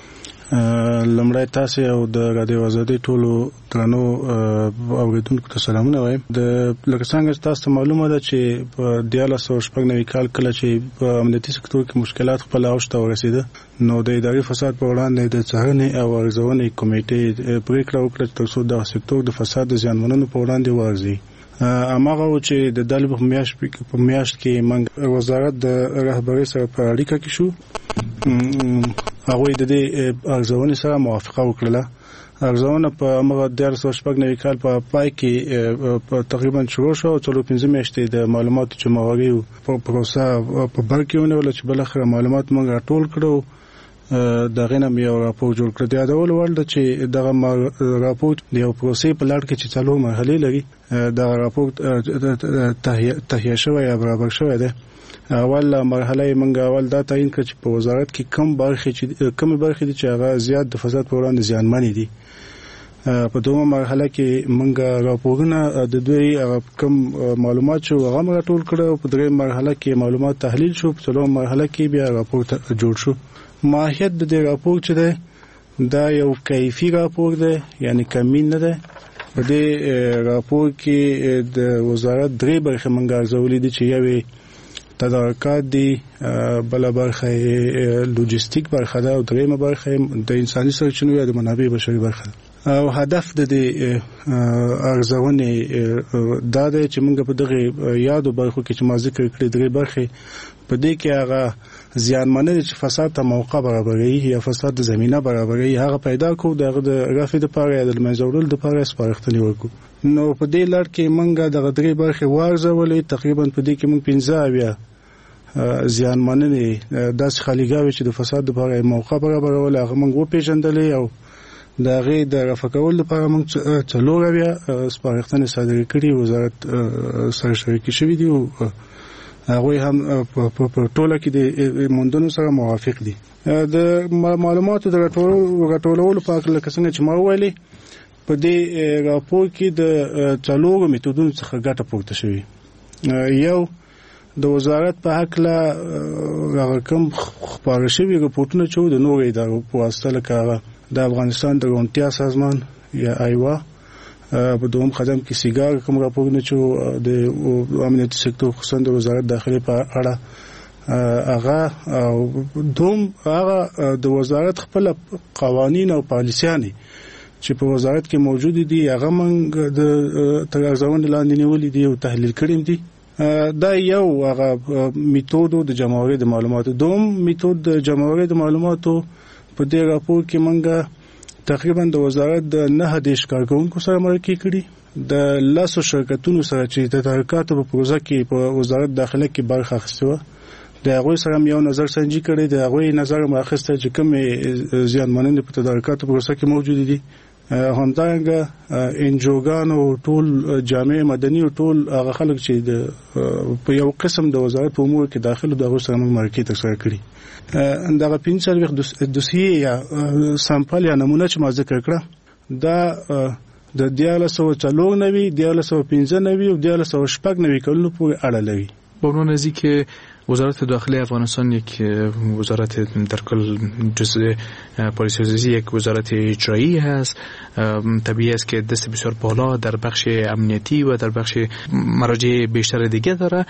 لمړی تاسو او د رادیو آزادۍ ټولو درنو اوریدونکو ته سلامونه وایم. د لکه څنګه تاسو ته معلومه ده چې په دیارلس سوه شپږ نوي کال کله چې په امنیتي سکتور کې مشکلات خپل اوج ته ورسېده نو د اداري فساد په وړاندې د څارنې او ارزونې کمیټې پریکړه وکړه ترڅو د سکتور د فساد د زیانمنونو په وړاندې وارزي. اماغه و چې د دل په میاشت په میاشت کې موږ وزارت د رهبرۍ سره په اړیکه کې شو. هغه د دې ارزونې سره موافقه وکړه. ارزونه په امغه د سوه شپږ نوي کال په پای کې تقریبا شروع شو او څلور پنځه میاشتې د معلوماتو جمعواري په پروسه په بر کې ونیول چې بل اخر معلومات موږ راټول کړو. دغه نوم یو راپور جوړ کړ. دا ډول ول چې دغه راپور د یو پروسې په لړ کې چې څلور مرحلې لري دا راپور تهیه شوی یا برابر شوی دی. اول مرحله موږ اول دا تعیین کړ چې په وزارت کې کم برخې چې کم برخې دي چې هغه زیات د فساد په وړاندې زیانمنې دي. په دومره مرحله کې موږ راپورونه د دوی کم معلومات شو هغه موږ ټول کړو. په درې مرحله کې معلومات تحلیل شو. په څلور مرحله کې بیا راپور جوړ شو. ماهیت د دې راپور چې ده دا یو کیفي راپور ده یعنی کمی نه ده. په دې راپور کې د وزارت درې برخې موږ ارزولې دي چې یوې تدارکات دي، بل برخه لوجستیک برخه ده او درېمه برخه د انساني سرچینو یا د منابع بشري برخه ده. او هدف د دې ارزونې دا دی چې موږ په دغه یادو برخو کې چې ما ذکر کړې درې برخې په دې کې هغه زیانمنې چې فساد ته موقع برابروي یا فساد د زمينه برابروي هغه پیدا کو دغه د رفع د پاره یا د منځ وړل د پاره سپارښتنې ورکو. نو په دې لړ کې موږ دغه درې برخې وارزولې. تقریبا په دې کې موږ پنځه اویا زیانمنې داس خالیګاوي چې د فساد د پاره موقع برابرول هغه موږ وپېژندلې او دا غي د رفع کول لپاره موږ څلور اویا سپارښتنې صادرې کړې. وزارت سره شریک شوی دی او هغه هم په ټوله کې د موندنو سره موافق دي. د معلوماتو د راټولولو په اړه لکه څنګه چې ما ویلي په دې راپور کې د څلورو میتودونو څخه ګټه پورته شوې. یو د وزارت په حق لا رقم خبر شوی راپورټونه چې د نورو ادارو په واسطه لکه د افغانستان د روغتیا سازمان یا ایوا په دوم قدم کې سیګار کوم راپورونه چې د امنیتي سکتور خصوصا د وزارت داخلي په اړه هغه دوم هغه د وزارت خپل قوانین او پالیسیانه چې په وزارت کې موجود دي هغه موږ د ترازون لاندې نیولې دي او تحلیل کړیم دي. دا یو هغه میتود د جمعواري د معلوماتو. دوم میتود د جمعواري د معلوماتو په دې راپور کې موږ تقریبا د وزارت د نه دیش کارکونکو سره مرکه کړي. د لاسو شرکتونو سره چې د تدارکاتو په پروسه کې په وزارت داخله کې برخه اخیسته د هغه سره یو نظر سنجي کړي. د هغه نظر ماخسته چې کوم زیانمنند په تدارکاتو پروسه کې موجود دي همدارنګه انجوګان او ټول جامع مدني او ټول هغه خلک چې په یو قسم د وزارت په امور کې داخله دغه سره موږ مرکې تکرار کړی اندغه پنځه وخت دوسیه یا سامپل یا نمونه چې ما ذکر کړه دا د دیاله سو چلو نوي دیاله سو پنځه نوي او دیاله سو شپږ نوي کلو پورې اړه لري. با عنوان ازی که وزارت داخلی افغانستان یک وزارت در کل جزء پالیسازی یک وزارت اجرایی هست، طبیعی است که دست بسیار بالا در بخش امنیتی و در بخش مراجع بیشتر دیگه داره.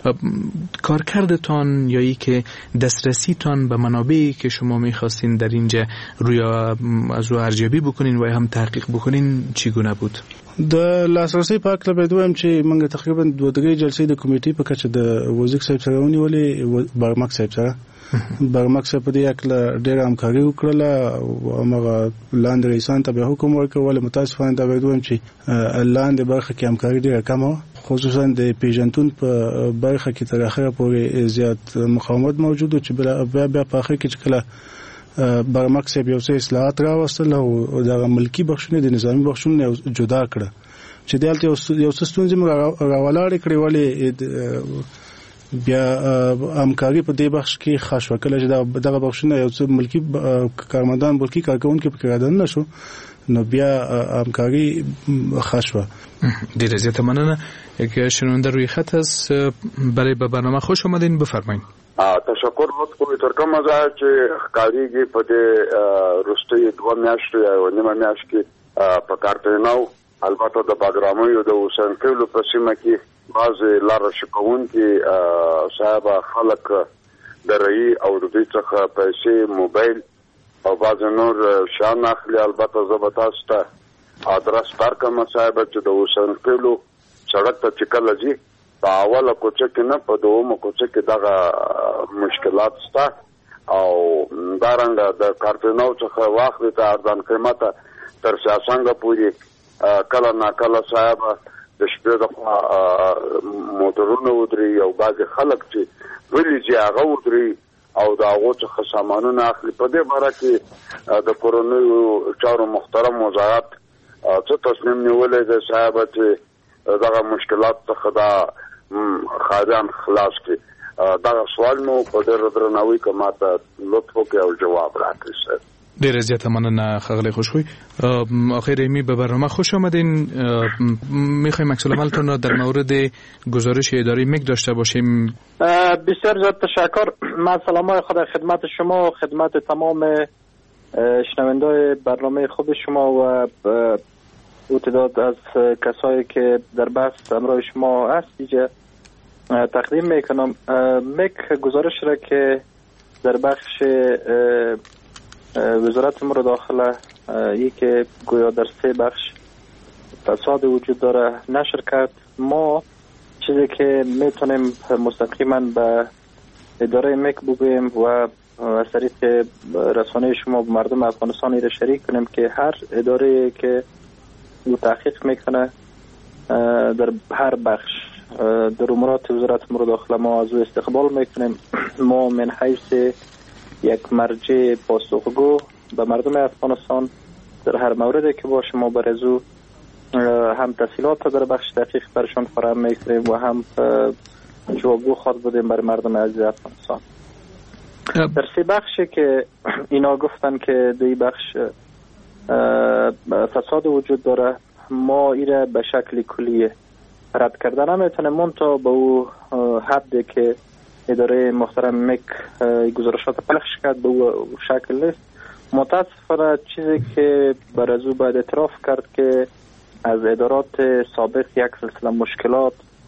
کارکردتان یا ای که دسترسیتان به منابعی که شما میخواستین در اینجا روی از رو ارزیابی بکنین و هم تحقیق بکنین چگونه بود؟ د لاسرسي په اړه به دویم چې موږ تقریبا دوه درې جلسې د کمیټې په کچه د وزیر صاحب سره ونیولې برمک صاحب سره برمک صاحب په دې اړه ډېر همکاري وکړه او موږ لاندې رئیسان ته به حکم ورکړ ول متاسفانه دا به دویم چې لاندې برخه کې همکاري ډېره کم و خصوصا د پیژنتون په برخه کې تر اخره پورې زیات مقاومت موجود و چې بیا بیا په اخر کې چې کله برمک صاحب یو څه اصلاحات راوستل او د ملکی بخښنې د نظامی بخښنې جدا کړه چې دلته یو څه ستونزې راولاړې کړې ولې بیا همکاري په دې بخش کې خاص وکړه چې دغه بخښنه یو څه ملکی کارمندان ملکی کارکونکو په کې راځن نشو نو بیا همکاري خاص و. ډیره زیاته مننه. یک شنونده روی خط است، برای به برنامه خوش آمدین، بفرمایید. تشکر وکړم تر کومه ځای چې ښکاریږي په دې وروستۍ دوه میاشتې او نیمه میاشت کې په کارتناو البته د باګرامو د اوسنکلو په سیمه کې بعضې لاره شکوونکي صاحب خلک درایي او د دوی څخه پیسې موبایل او بعضې نور شیان اخلي. البته زه به تاسو ته ادرس درکړم صاحب چې د اوسنکلو سړک ته چې کله ځي په اوله کوڅه کې نه په دومه کوڅه کې دغه مشکلات شته او دارنګه د کارتناو څخه واخلي ته ارزان قیمته تر سیاسنګه پورې کله ناکله صاحب د شپې د موټرونه ودري او بعضې خلک چې ولي چې هغه ودري او د هغو څخه سامانونه اخلي. په دې باره کې د کورنیو چارو محترم وزارت څه تصمیم نیولی دی صاحب چې دغه مشکلات څخه دا خاریان خلاص کی. دغه سوال مو په ډېر درناوي که ماته لطف وکړئ او جواب راکړئ. ډیره زیاته مننه خغلی خوشخوی. آخر ایمی به برنامه خوش آمدین. میخوایم عکس العملتون را در مورد گزارش اداره مک داشته باشیم. بسیار زیاد تشکر. من سلامای خود خدمت شما و خدمت تمام شنوندای برنامه خوب شما و او تعداد از کسایی که در بحث همراه شما هست اینجا تقدیم میکنم. مک گزارش را که در بخش وزارت امور داخله ای که گویا در سه بخش فساد وجود داره نشر کرد. ما چیزی که میتونیم مستقیما به اداره مک بگوییم و از طریق رسانه شما به مردم افغانستان را شریک کنیم که هر اداره که او تحقیق میکنه در هر بخش در امورات وزارت امور داخله ما از او استقبال میکنیم. ما من حیث یک مرجع پاسخگو به مردم افغانستان در هر موردی که باشه ما بر از او هم تفصیلات در بخش دقیق برشان فراهم میکنیم و هم جوابگو خواهد بودیم برای مردم عزیز افغانستان. در سه بخشی که اینا گفتن که دی بخش فساد وجود داره ما ایره به شکل کلیه رد کردن نمیتونه منطقه به او حدی که اداره محترم مک گزارشات پخش کرد به او شکل نیست. متاسفانه چیزی که بر از او باید اعتراف کرد که از ادارات سابق یک سلسله مشکلات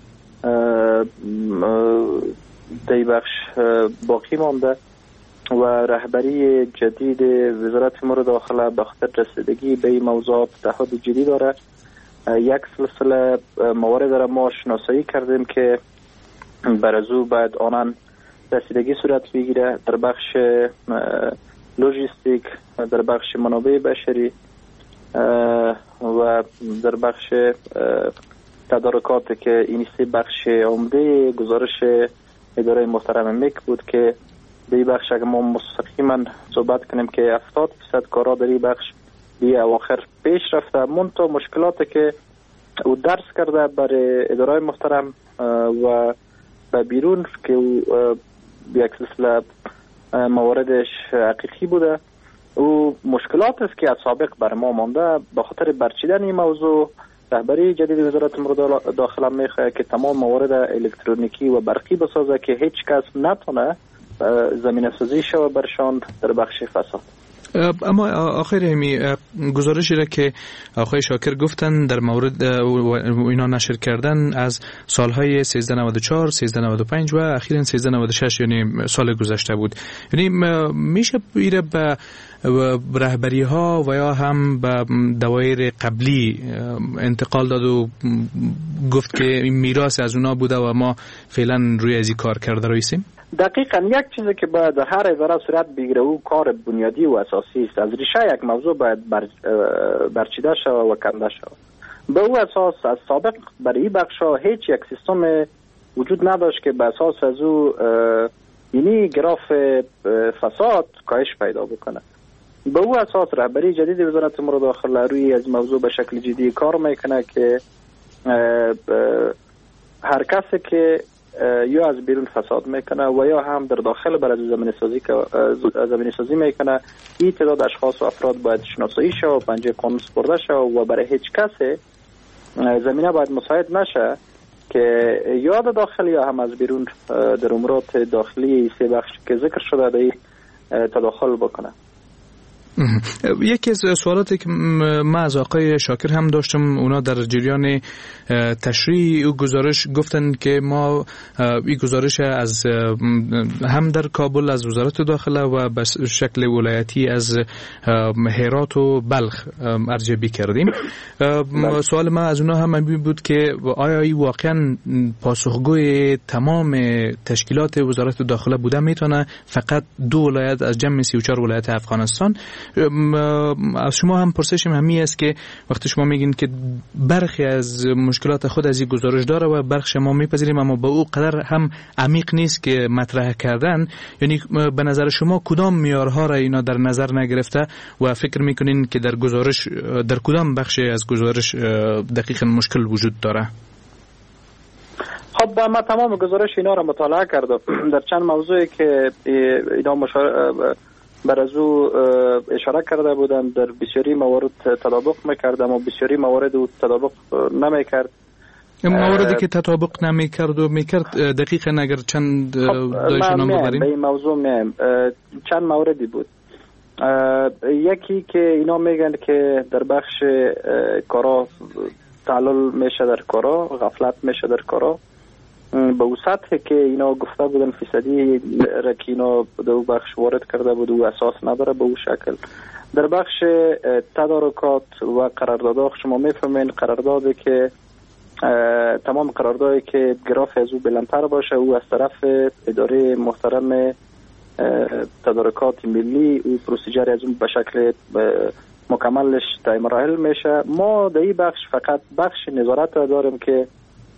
دی بخش باقی مانده و رهبری جدید وزارت امور داخله به خاطر رسیدگی به این موضوعات تعهد جدی داره. یک سلسله موارد را ما شناسایی کردیم که بر از او باید آنان رسیدگی صورت بگیره در بخش لوجستیک، در بخش منابع بشری و در بخش تدارکات که این سه بخش عمده گزارش اداره محترم مک بود که در این بخش اگر ما مستقیما صحبت کنیم که هفتاد درصد کارا در این بخش به اواخر پیش رفته. منتها مشکلاتی که او درس کرده برای اداره محترم و به بیرون که او یک سلسله مواردش حقیقی بوده، او مشکلات است که از سابق بر ما مانده. به خاطر برچیدن این موضوع رهبری جدید وزارت امور داخله میخواد که تمام موارد الکترونیکی و برقی بسازه که هیچ کس نتونه زمینه سازی شود برشان در بخش فساد. اما آخر همی گزارشی را که آقای شاکر گفتن در مورد اینا نشر کردن از سالهای سیزده نود و چهار، سیزده نود و پنج و اخیراً سیزده نود و شش، یعنی سال گذشته بود. یعنی میشه ایره به رهبری ها و یا هم به دوایر قبلی انتقال داد و گفت که این میراث از اونا بوده و ما فعلا روی ازی کار کرده رایسیم؟ دقیقاً یک چیزی که باید در هر اداره صورت بگیره او کار بنیادی و اساسی است. از ریشه یک موضوع باید بر برچیده شود و کنده شود. به او اساس از سابق برای این بخشا هیچ یک سیستم وجود نداشت که به اساس از او یعنی گراف فساد کاهش پیدا بکنه. به او اساس رهبری جدید وزارت امور داخله روی از موضوع به شکل جدی کار میکنه که هر کسی که یا از بیرون فساد میکنه و یا هم در داخل برای زمینه سازی زمینه سازی میکنه، این تعداد اشخاص و افراد باید شناسایی شه و پنجه قانون سپرده شه و برای هیچ کسی زمینه باید مساعد نشه که یا در داخل یا هم از بیرون در امورات داخلی سه بخش که ذکر شده در تداخل بکنه. یکی از سوالاتی که من از آقای شاکر هم داشتم، اونا در جریان تشریح او گزارش گفتن که ما این گزارش از هم در کابل از وزارت داخله و به شکل ولایتی از هرات و بلخ ارزیابی کردیم. سوال من از اونا هم این بود که آیا این واقعا پاسخگوی تمام تشکیلات وزارت داخله بوده میتونه فقط دو ولایت از جمع سی و چهار ولایت افغانستان؟ از شما هم پرسشم همی است که وقتی شما میگین که برخی از مشکلات خود از این گزارش داره و برخی شما میپذیریم اما به او قدر هم عمیق نیست که مطرح کردن، یعنی به نظر شما کدام معیارها را اینا در نظر نگرفته و فکر میکنین که در گزارش در کدام بخش از گزارش دقیقاً مشکل وجود داره؟ خب ما تمام گزارش اینا را مطالعه کردم. در چند موضوعی که اینا مشار... بر از او اشاره کرده بودن در بسیاری موارد تطابق میکرد اما بسیاری موارد او تطابق نمیکرد. مواردی که تطابق نمیکرد و میکرد دقیقا اگر چند دایشون هم ببریم؟ به این موضوع میم چند موردی بود. یکی که اینا میگن که در بخش کارا تعلل میشه در کارا، غفلت میشه در کارا. به او سطحی که اینا گفته بودن فیصدی را که اینا در او بخش وارد کرده بود او اساس نداره به او شکل. در بخش تدارکات و قراردادها شما میفهمین قراردادی که تمام قراردادی که گراف از او بلندتر باشه او از طرف اداره محترم تدارکات ملی او پروسیجر از اون به شکل مکملش طی مراحل میشه. ما در این بخش فقط بخش نظارت داریم که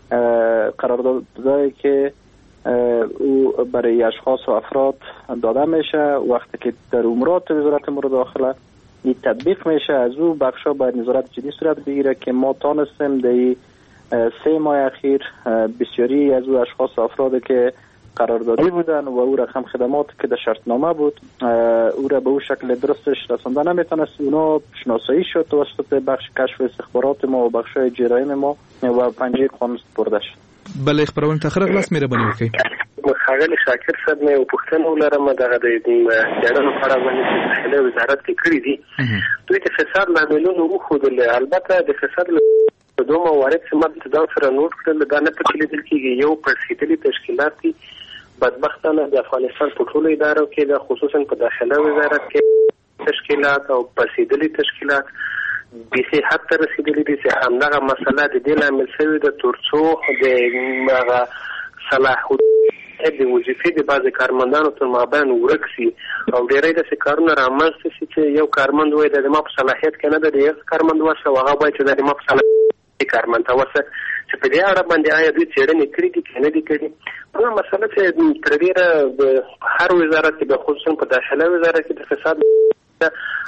قراردادی که او برای اشخاص و افراد داده میشه وقتی که در امورات وزارت امور داخله این تطبیق میشه از او بخشا باید نظارت جدی صورت بگیره که ما تانستیم در سه ماه اخیر بسیاری از او اشخاص و افراد که قراردادی بودن و او رقم خدمات که در شرطنامه بود او را به او شکل درستش رسانده نمیتونست اونا شناسایی شد توسط بخش کشف استخبارات ما و بخش جرایم ما و پنجه قانون سپرده شد. بله خبرون تخره خلاص میره بانی اوکی خاغلی شاکر صاحب مې وپوښتنه ولرم دغه د څېړنو په اړه باندې چې داخلي وزارت کې کړي دي دوی د فساد لاملونه وښودل. البته د فساد دوه موارد چې ما د ځان سره نوټ کړل دا نه پکې لیدل کېږي. یو پړسېدلي تشکیلات دي بدبختانه د افغانستان په ټولو ادارو کې د خصوصا په داخله وزارت کې تشکیلات او پړسېدلي تشکیلات بیخي حد ته رسېدلي دي چې همدغه مسله د دې لامل شوې ده تر څو د هغه صلاح د وظیفې د بعضې کارمندانو تر مابین ورک سي او ډېری داسې کارونه رامنځته سي چې یو کارمند وایي دا زما په صلاحیت کې نه ده د یو کارمند ورشه او هغه وایي چې دا زما په صلاحیت کارمند ته ورشه چې په دې اړه باندې آیا دوی څېړنې کړي دي که نه دي کړي. بله مسله چې تر ډېره د هر وزارت کې خصوصا په داخله وزارت کې د فساد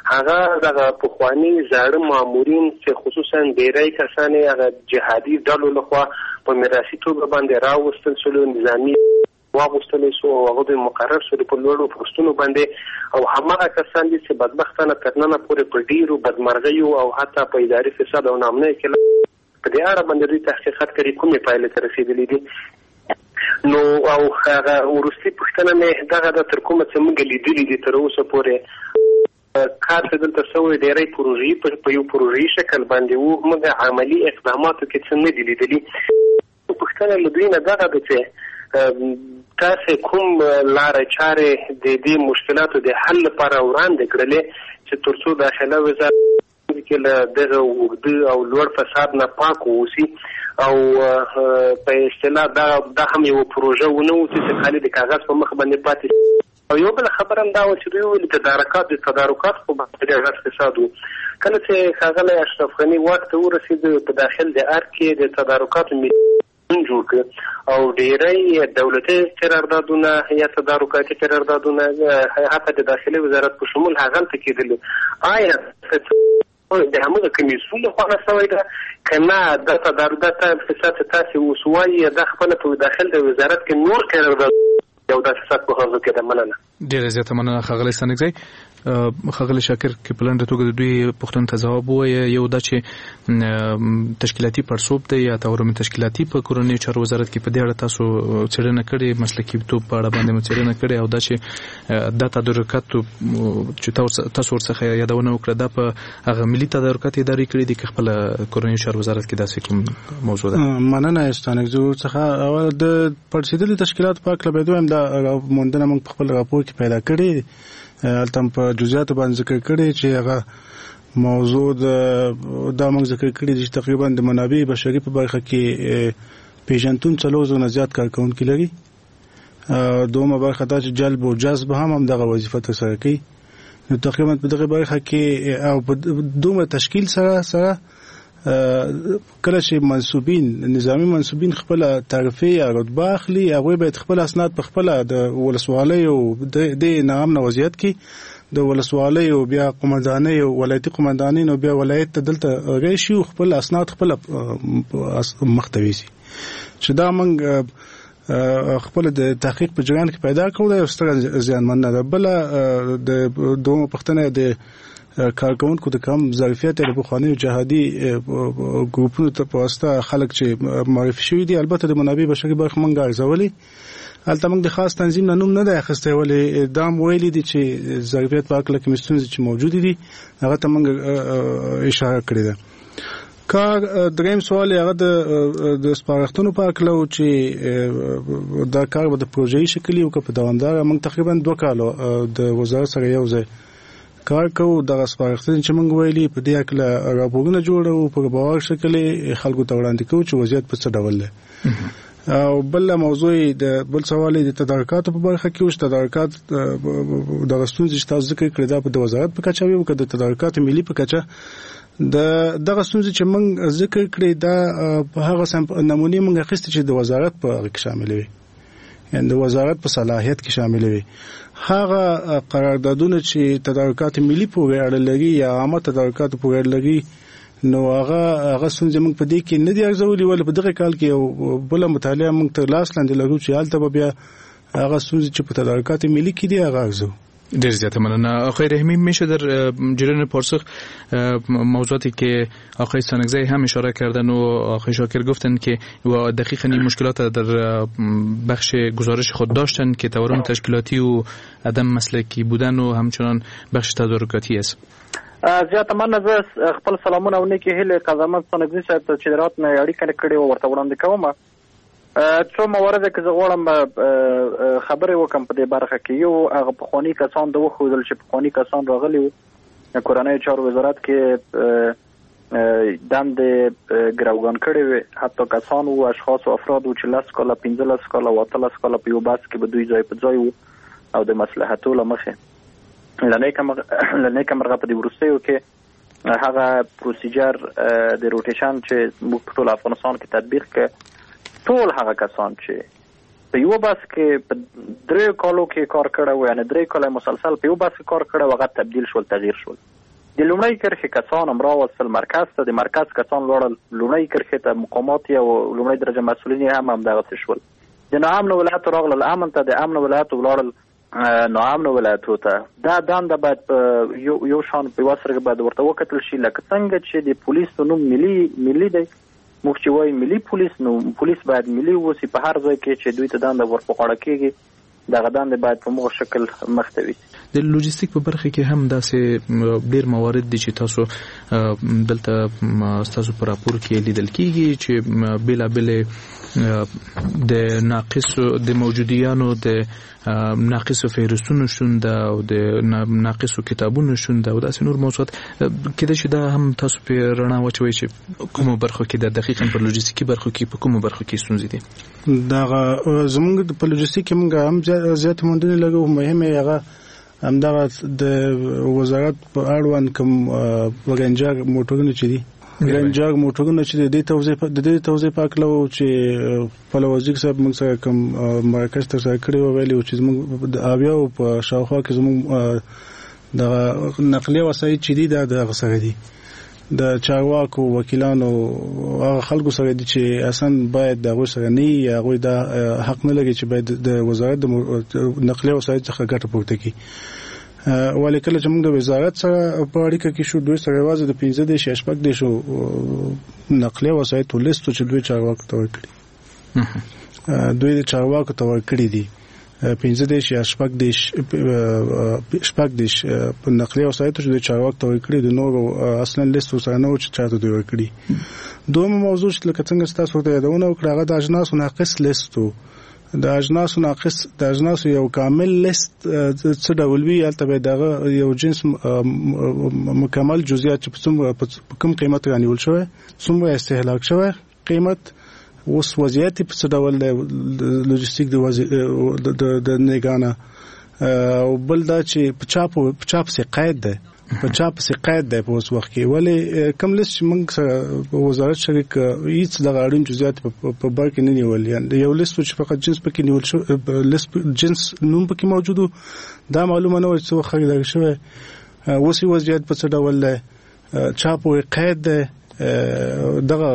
هغه دغه پخواني زاړه مامورین چې خصوصا ډیری کسان هغه جهادي ډلو لخوا په میراثي توګه باندې راوستل شول، نظامي واغوستل شو او هغه مقرر شول په لوړو پوسټونو باندې، او هماغه کسان دي چې بدبختانه تر ننه پورې په ډیرو بدمرغیو او حتی په اداري فساد او نامنۍ کې په دې اړه باندې دوی تحقیقات کړي کومې پایلې ته رسېدلي دي. نو او هغه وروستي پوښتنه مې دغه ده تر کومه چې موږ لیدلي دي تر اوسه پورې کار چې دلته شوی ډېری پروژې په یو پروژې شکل باندې وو، موږ عملي اقداماتو کې څه نه دي لیدلي. پوښتنه له دوی نه دغه ده چې تاسې کوم لارې چارې د دې مشکلاتو د حل لپاره وړاندې کړلې چې تر څو داخله وزارت کې له دغه اوږده او لوړ فساد نه پاک واوسي، او په اصطلاح دا دا هم یو پروژه ونه و چې خالي د کاغذ په مخ باندې پاتې. او یو بل خبره هم دا و چې دوی ویل تدارکات د تدارکات خو باندې غټ فساد و. کله چې ښاغلی اشرف غني واک ته ورسېد په داخل د ارګ کې د تدارکاتو میټینګ جوړ کړ او ډېری دولتي قراردادونه یا تدارکاتي قراردادونه حتی د داخلي وزارت په شمول هغلته کېدل. آیا د همغه کمیسیون لخوا نه شوی ده که نه دا تدارکات فساد تاسې اوس وایي دا خپله په داخل د وزارت کې نور قرارداد یو دا فساد په حوزه کې ده؟ مننه. ډېره زیاته مننه ښاغلی ستانکزی. ښاغلی شاکر که په لنډه توګه د دوی پوښتنو ته ځواب ووایه. یو دا چې تشکیلاتي پړسوب دی یا تورم تشکیلاتي په کورنیو چارو وزارت کې په دې اړه تاسو څېړنه کړې، مسلکي توب په اړه باندې مو څېړنه کړې، او دا چې دا تدارکات چې تاسو ورڅخه یادونه وکړه دا په هغه ملي تدارکات ادارې کړي دي که خپله کورنیو چارو وزارت کې داسې کوم موضوع ده؟ مننه ستانکزي څخه. اول د پړسېدلي تشکیلاتو په هکله باید ووایم دا موندنه موږ په خپل راپور کې پیدا کړې، هلته هم په جزئیاتو باندې ذکر کړی چې هغه موضوع د دا موږ ذکر کړی چې تقریبا د منابع بشري په برخه کې پیژنتون څلور زره نه زیات کارکوونکي لري. دومره برخه دا چې جلب او جذب هم هم دغه وظیفه ترسره کوي. نو تقریبا په دغه برخه کې او په دومره تشکیل سره سره کله چې منصوبین نظامی منصوبین خپل تعرفه یا رتبه اخلي، هغه باید خپل اسناد په خپل د ولسوالۍ او د نام نوازیت کې د ولسوالۍ او بیا قومندانۍ او ولایتي قومندانین او بیا ولایت ته دلته راشي او خپل اسناد خپل مختوي شي. چې دا موږ خپل د تحقیق په جریان کې پیدا کړو دا ستر زیانمن ده. بل د دوه پښتنه د کارکونکو د کم ظرفیت د بخوانی جهادي ګروپونو ته په واسطه خلک چې معرفي شوي دي، البته د منابع بشري برخه منګه ارزولي. هلته موږ د خاص تنظیم نه نوم نه دی اخیستی، ولې دا م ویلي دي چې ظرفیت په هکله کومې ستونزې چې موجودې دي هغه ته موږ اشاره کړې ده. کار دریم سوال هغه د سپارښتنو په هکله و چې دا کار به د پروژې شکل او که په دوامداره. موږ تقریبا دوه کاله د وزارت سره یو ځای کار کوو. دغه سپارښتنې چې موږ ویلي په دې هکله راپورونه جوړوو، په باور شکل خلکو ته وړاندې کوو چې وضعیت په څه ډول دی. او بل موضوع د بل سوال د تدارکاتو په برخه کې و چې تدارکات دغه ستونزې چې تاسو ذکر کړې دا په د وزارت په کچه وي او که د تدارکاتو ملي په کچه د دغه ستونزې چې موږ ذکر کړې دا په هغه نمونې موږ اخیستې چې د وزارت په هغه کې شامل وي، یعنې د وزارت په صلاحیت کې شامل وي. هغه قراردادونه چې تدارکات ملي پورې اړه لري یا عامه تدارکات پورې اړه لري نو هغه هغه څنګه موږ په دې کې نه دی ارزولي، ولې په دغه کال کې یو بل مطالعه موږ ته لاس لاندې لرو چې هلته به بیا هغه څنګه چې په تدارکات ملي کې دی هغه ارزو. در زیاده مننه. آقای رحیمی میشه در جریان پاسخ موضوعاتی که آقای ستانکزی هم اشاره کردن و آقای شاکر گفتن که و دقیقاً این مشکلات در بخش گزارش خود داشتن که تورم تشکیلاتی و عدم مسلکی بودن و همچنان بخش تدارکاتی است. زیاته مننه. زه خپل سلامونه او نیکې هیلې قضامت ستانکزي صاحب ته چې رات نه اړیکه کړې و ورته وړاندې کوم. څو موارد کې زه غواړم خبرې وکړم په دې برخه کې. یو هغه پخواني کسان د وښودل چې پخواني کسان راغلي وو کورنیو چارو وزارت کې دندې ګروګان کړې وې، حتی کسان وو اشخاص او افراد وو چې لس کاله پنځلس کاله او اتلس کاله په یو بحث کې به دوی ځای په ځای وو او د مصلحتو له مخې له نیکه مرغه په دې وروستیو کې هغه پروسیجر د روټیشن چې موږ په ټول افغانستان کې تطبیق کړ، ټول هغه کسان چې په یو بس کې په درې کالو کې کار کړی و، یعنې درې کاله مسلسل په یو بس کې کار کړی و، هغه تبدیل شول، تغییر شول. د لومړی کرښې کسان هم راوستل مرکز ته، د مرکز کسان لاړل لومړی کرښې ته، مقامات او لومړی درجه مسؤلین هم همدغسې شول. د ناامن ولایتو راغلل امن ته، د امن ولایتو ولاړل ناامن ولایتو ته. دا دنده باید په یو یو شان په واسره باید ورته وکتل شي، لکه څنګه چې د پولیسو نوم ملي ملي دی، موږ چې وایي ملي پولیس، نو پولیس باید ملي وسی په هر ځای کې چې دوی ته دنده ورپغاړه کېږي، دغه دنده باید په موږ شکل مخته وي. د لوجستیک په برخه کې هم داسې ډیر موارد دي چې تاسو دلته تاسو په راپور کې لیدل کېږي چې بېلابېلې د ناقصو د موجودیانو د ناقصو فهرستونو شونده او د ناقصو کتابونو شونده او داسې نور موضوعات کېدای شي دا هم تاسو په رڼا واچوئ چې کومو برخو کې د دقیقاً په لوجستیکي برخو کې په کومو برخو کې ستونزې دي. دغه زموږ په لوجستیک کې موږ هم زیات موندنې لرو. مهمه هغه همدغه د وزارت په اړوند کوم ورنجر موټرونه چې دي، رنجاګ موټرونه چې د دې توزیع د دې توزیع پاکلو چې په لوزیک صاحب موږ سره کوم مرکز تر سره کړی و، ویلي چې موږ د اویو په شاوخوا کې زموږ د نقلیه وسایل چې دي د غسره دي، د چارواکو وکیلانو هغه خلکو سره دي چې اصلا باید د غو سره نه یا غوي د حق نه لري چې باید د وزارت د نقلیه وسایل څخه ګټه پورته کړي. ولې کله چې موږ د وزارت سره په اړیکه کې شو، دوی سره یوازې د پنځه دېرش یا شپږ دېرشو نقلیه وسایطو لیستو چې دوی چارواکو ته ورکړي، دوی د چارواکو ته ورکړي دي پنځه دېرش یا شپږ دېرش شپږ دېرش په نقلیه وسایطو چې دوی چارواکو ته ورکړي دي، نور اصلا لیستو سره نه و چې چاته دوی ورکړي. دویمه موضوع چې لکه څنګه ستاسو ورته یادونه وکړه هغه د اجناسو ناقص لیستو. د اجناسو ناقص د اجناسو یو کامل لیست څه ډول وي، هلته باید دغه یو جنس مکمل جزئیات چې په کوم قیمت رانیول شوی، څومره استهلاک شوی قیمت، اوس وضعیت په څه ډول دی لوجستیک د نګانه، او بل دا چې په چاپ په چاپ سي قید دی په چاپ سي قید دی په اوس وخت کې. ولې کوم لیست چې موږ سره وزارت شریک هیڅ دغه اړین جزئیات په بر کې نه نیول، یعنی یو لیست چې فقط جنس پکې نیول شو، لیست جنس نوم پکې موجود و، دا معلومه نه و چې څو خریدار شوی، اوس وضعیت په څه ډول دی، چاپ او قید دی، دغه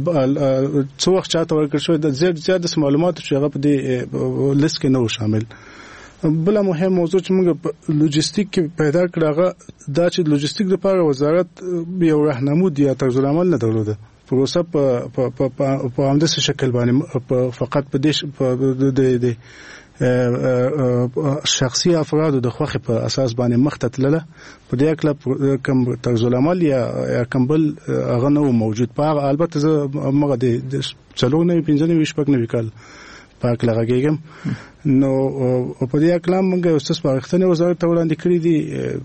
څو وخت چاته ورکړل شوی، د زیات زیات معلومات چې هغه په دې لیست کې نه و شامل. بل مهم موضوع چې موږ لوجستیک کې پیدا کړ هغه دا چې لوجستیک لپاره وزارت یو راهنمود یا طرزالعمل نه درلوده، پروسه په په په همداسې شکل باندې فقط په دې د شخصي افرادو د خوښې په اساس باندې مخ ته تلله. په دې اکله کوم طرزالعمل یا کوم بل هغه نه موجود. په البته زه هغه د څلور نوي پنځه نوي شپږ نوي کال پاک لګېږم، نو په دې اکلا موږ اوس سپارښتنه وزارت ته وړاندې کړې دي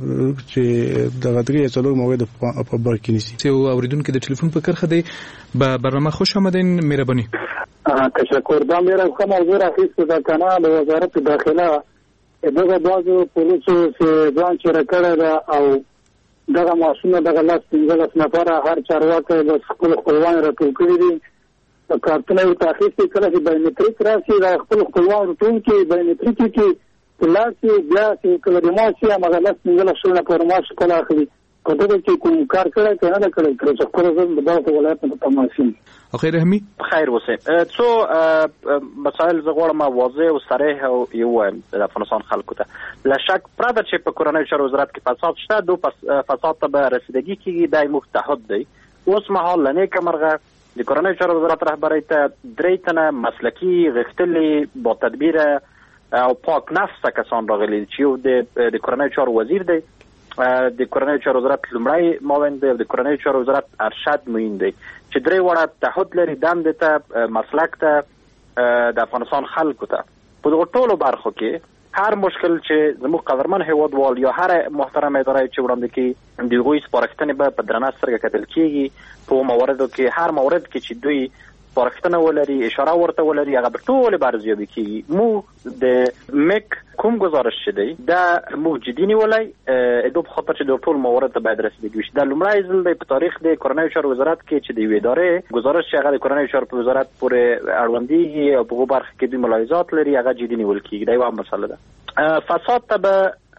چې د غدري څلور مواد په بر کې نیسي. چې اوریدونکو د ټلیفون په کرخه دی به برنامه خوش آمدین، مهرباني. تشکر. دا میرا کوم موضوع راخیسته د کانال وزارت داخله دغه بازو پولیسو چې ځان چیرې کړی ده او دغه ماشومه دغه لاس پنځلس نفره هر چارواکی د خپل خپلوان راټول کړي دي، کارتونه یې تاخیر کې کله چې بایومټریک راشي د خپل خپلوان ټول کې بایومټریک کې تلاسي بیا چې کله د ماشي هغه لاس پنځلس شونه پر ماش کله اخلي په دغه کې کوم کار کړی کنه نه کړی تر څو خپل ځم د دغه ولایت په تماشین. اخی رحمی خیر وسه څو مسائل زغړم واضح او صریح او یو د افغانستان خلکو ته لا شک پرده چې په کورنۍ چارو وزارت کې فساد شته، دو فساد ته به رسیدگی کیږي، دای متحد دی. اوس مهال لنه کمرغه د کورنۍ چارو وزارت رهبری ته درې تنه مسلکی غښتلي با تدبیر او پاک نفس کسان راغلي چې یو د کورنۍ چارو وزیر دی، د کورنۍ چارو وزارت لومړی معاون دی، د کورنۍ چارو وزارت ارشد معین دی، چې درې وړه تعهد لري دندې ته مسلک ته د افغانستان خلکو ته په دغه ټولو برخو کې هر مشکل چې زموږ قدرمن هیوادوال یا هر محترم اداره چې وړاندې کې د هغوی سپارښتنې به په درنه سترګه کتل کېږي. په مواردو کې هر مورد کې چې دوی سپارښتنه ولري، اشاره ورته ولري، هغه به ټولې به ارزیابي کېږي. موږ د میک کوم گزارش چې دی دا موږ جدي نیولی دو په خاطر چې د ټول موارد ته باید رسیدګي وشي. دا لومړی ځل دی په تاریخ د کورنۍ چارو وزارت کې چې د یوې ادارې گزارش چې هغه د کورنۍ چارو په وزارت پورې اړوندېږي او په هغو برخه کې دوی ملاحظات لري هغه جدي نیول کېږي. دا یوه مسله ده. فساد ته به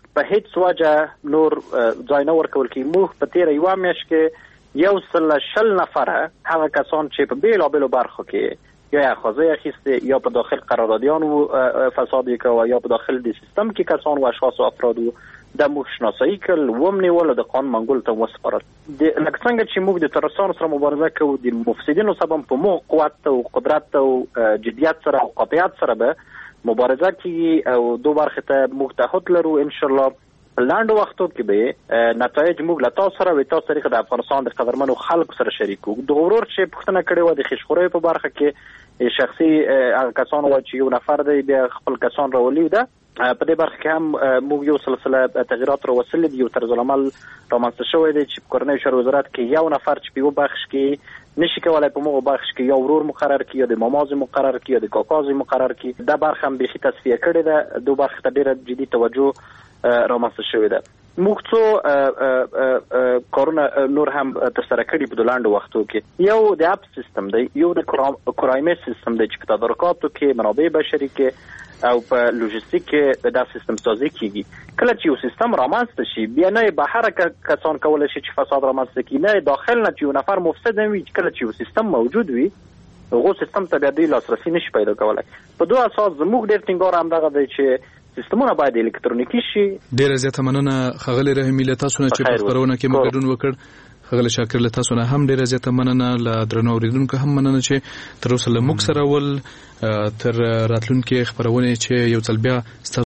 په هیڅ وجه نور ځای نه ورکول کی. موږ په تیر یو میاشت کې یو سل شل نفره هغه کسان چې په بیلابیلو برخو کې یا اخاذه اخیسته یا په داخل قراردادیان و فساد وکړ یا په داخل د سیستم کې کسان و اشخاص و افراد د موږ شناسایی کړل و منول د قانون منګول ته وسپارل. د لکه څنګه چې موږ د ترورستانو سره مبارزه کوو د مفسدینو سبب په مو قوت او قدرت او جدیت سره او قاطعیت سره به مبارزه کیږي او دوه برخه ته موږ تعهد لرو ان شاء الله. لاندو وختو کې به نتایج موږ له تاسو سره وي تاسو طریقه د افغانستان د قدرمنو خلکو سره شریکو. د ورور چې پښتنه کړي و د خشخوري په برخه کې شخصي کسان و چې یو نفر دی بیا خپل کسان راولي ده په دې برخه کې هم موږ یو سلسله تغیرات راوصل دي. یو طرز العمل رامنځته شوی دی چې په کورنۍ شورا وزارت کې یو نفر چې په یو بخش کې نشي کولای په موږ بخش کې یو ورور مقرر کړي یا د مامازي مقرر کړي یا د کاکازي مقرر کړي. دا برخه هم به تصفیه کړي ده. دوه برخه ته ډیره جدي توجه رامنځته شوې ده. موږ څو کارونه نور هم ترسره کړي په لاندو وختو کې. یو د اپ سیستم دی، یو د کرایم سیستم دی چې په تدارکاتو کې منابع بشري کې او په لوجستیک کې دا سیستم سازي کیږي. کله چې یو سیستم رامنځته شي بیا نه بهر کسان کولای شي چې فساد رامنځته کړي، نه داخل نه چې یو نفر مفسد وي. کله چې یو سیستم موجود وي هغه سیستم ته بیا د لاسرسي نشي پیدا کولای. په دوه اساس زموږ ډېر ټینګار هم دغه دی چې سیستمونه باید الکترونیکي شي. ډیره زیاته مننه خغلی رحیمي له تاسو نه چې په خبرونه کې مو ګډون وکړ. خغلی شاکر له تاسو نه هم ډیره زیاته مننه. له درنو اوریدونکو هم مننه چې تر اوسه له موږ سره ول تر راتلونکي خبرونه چې یو ځل بیا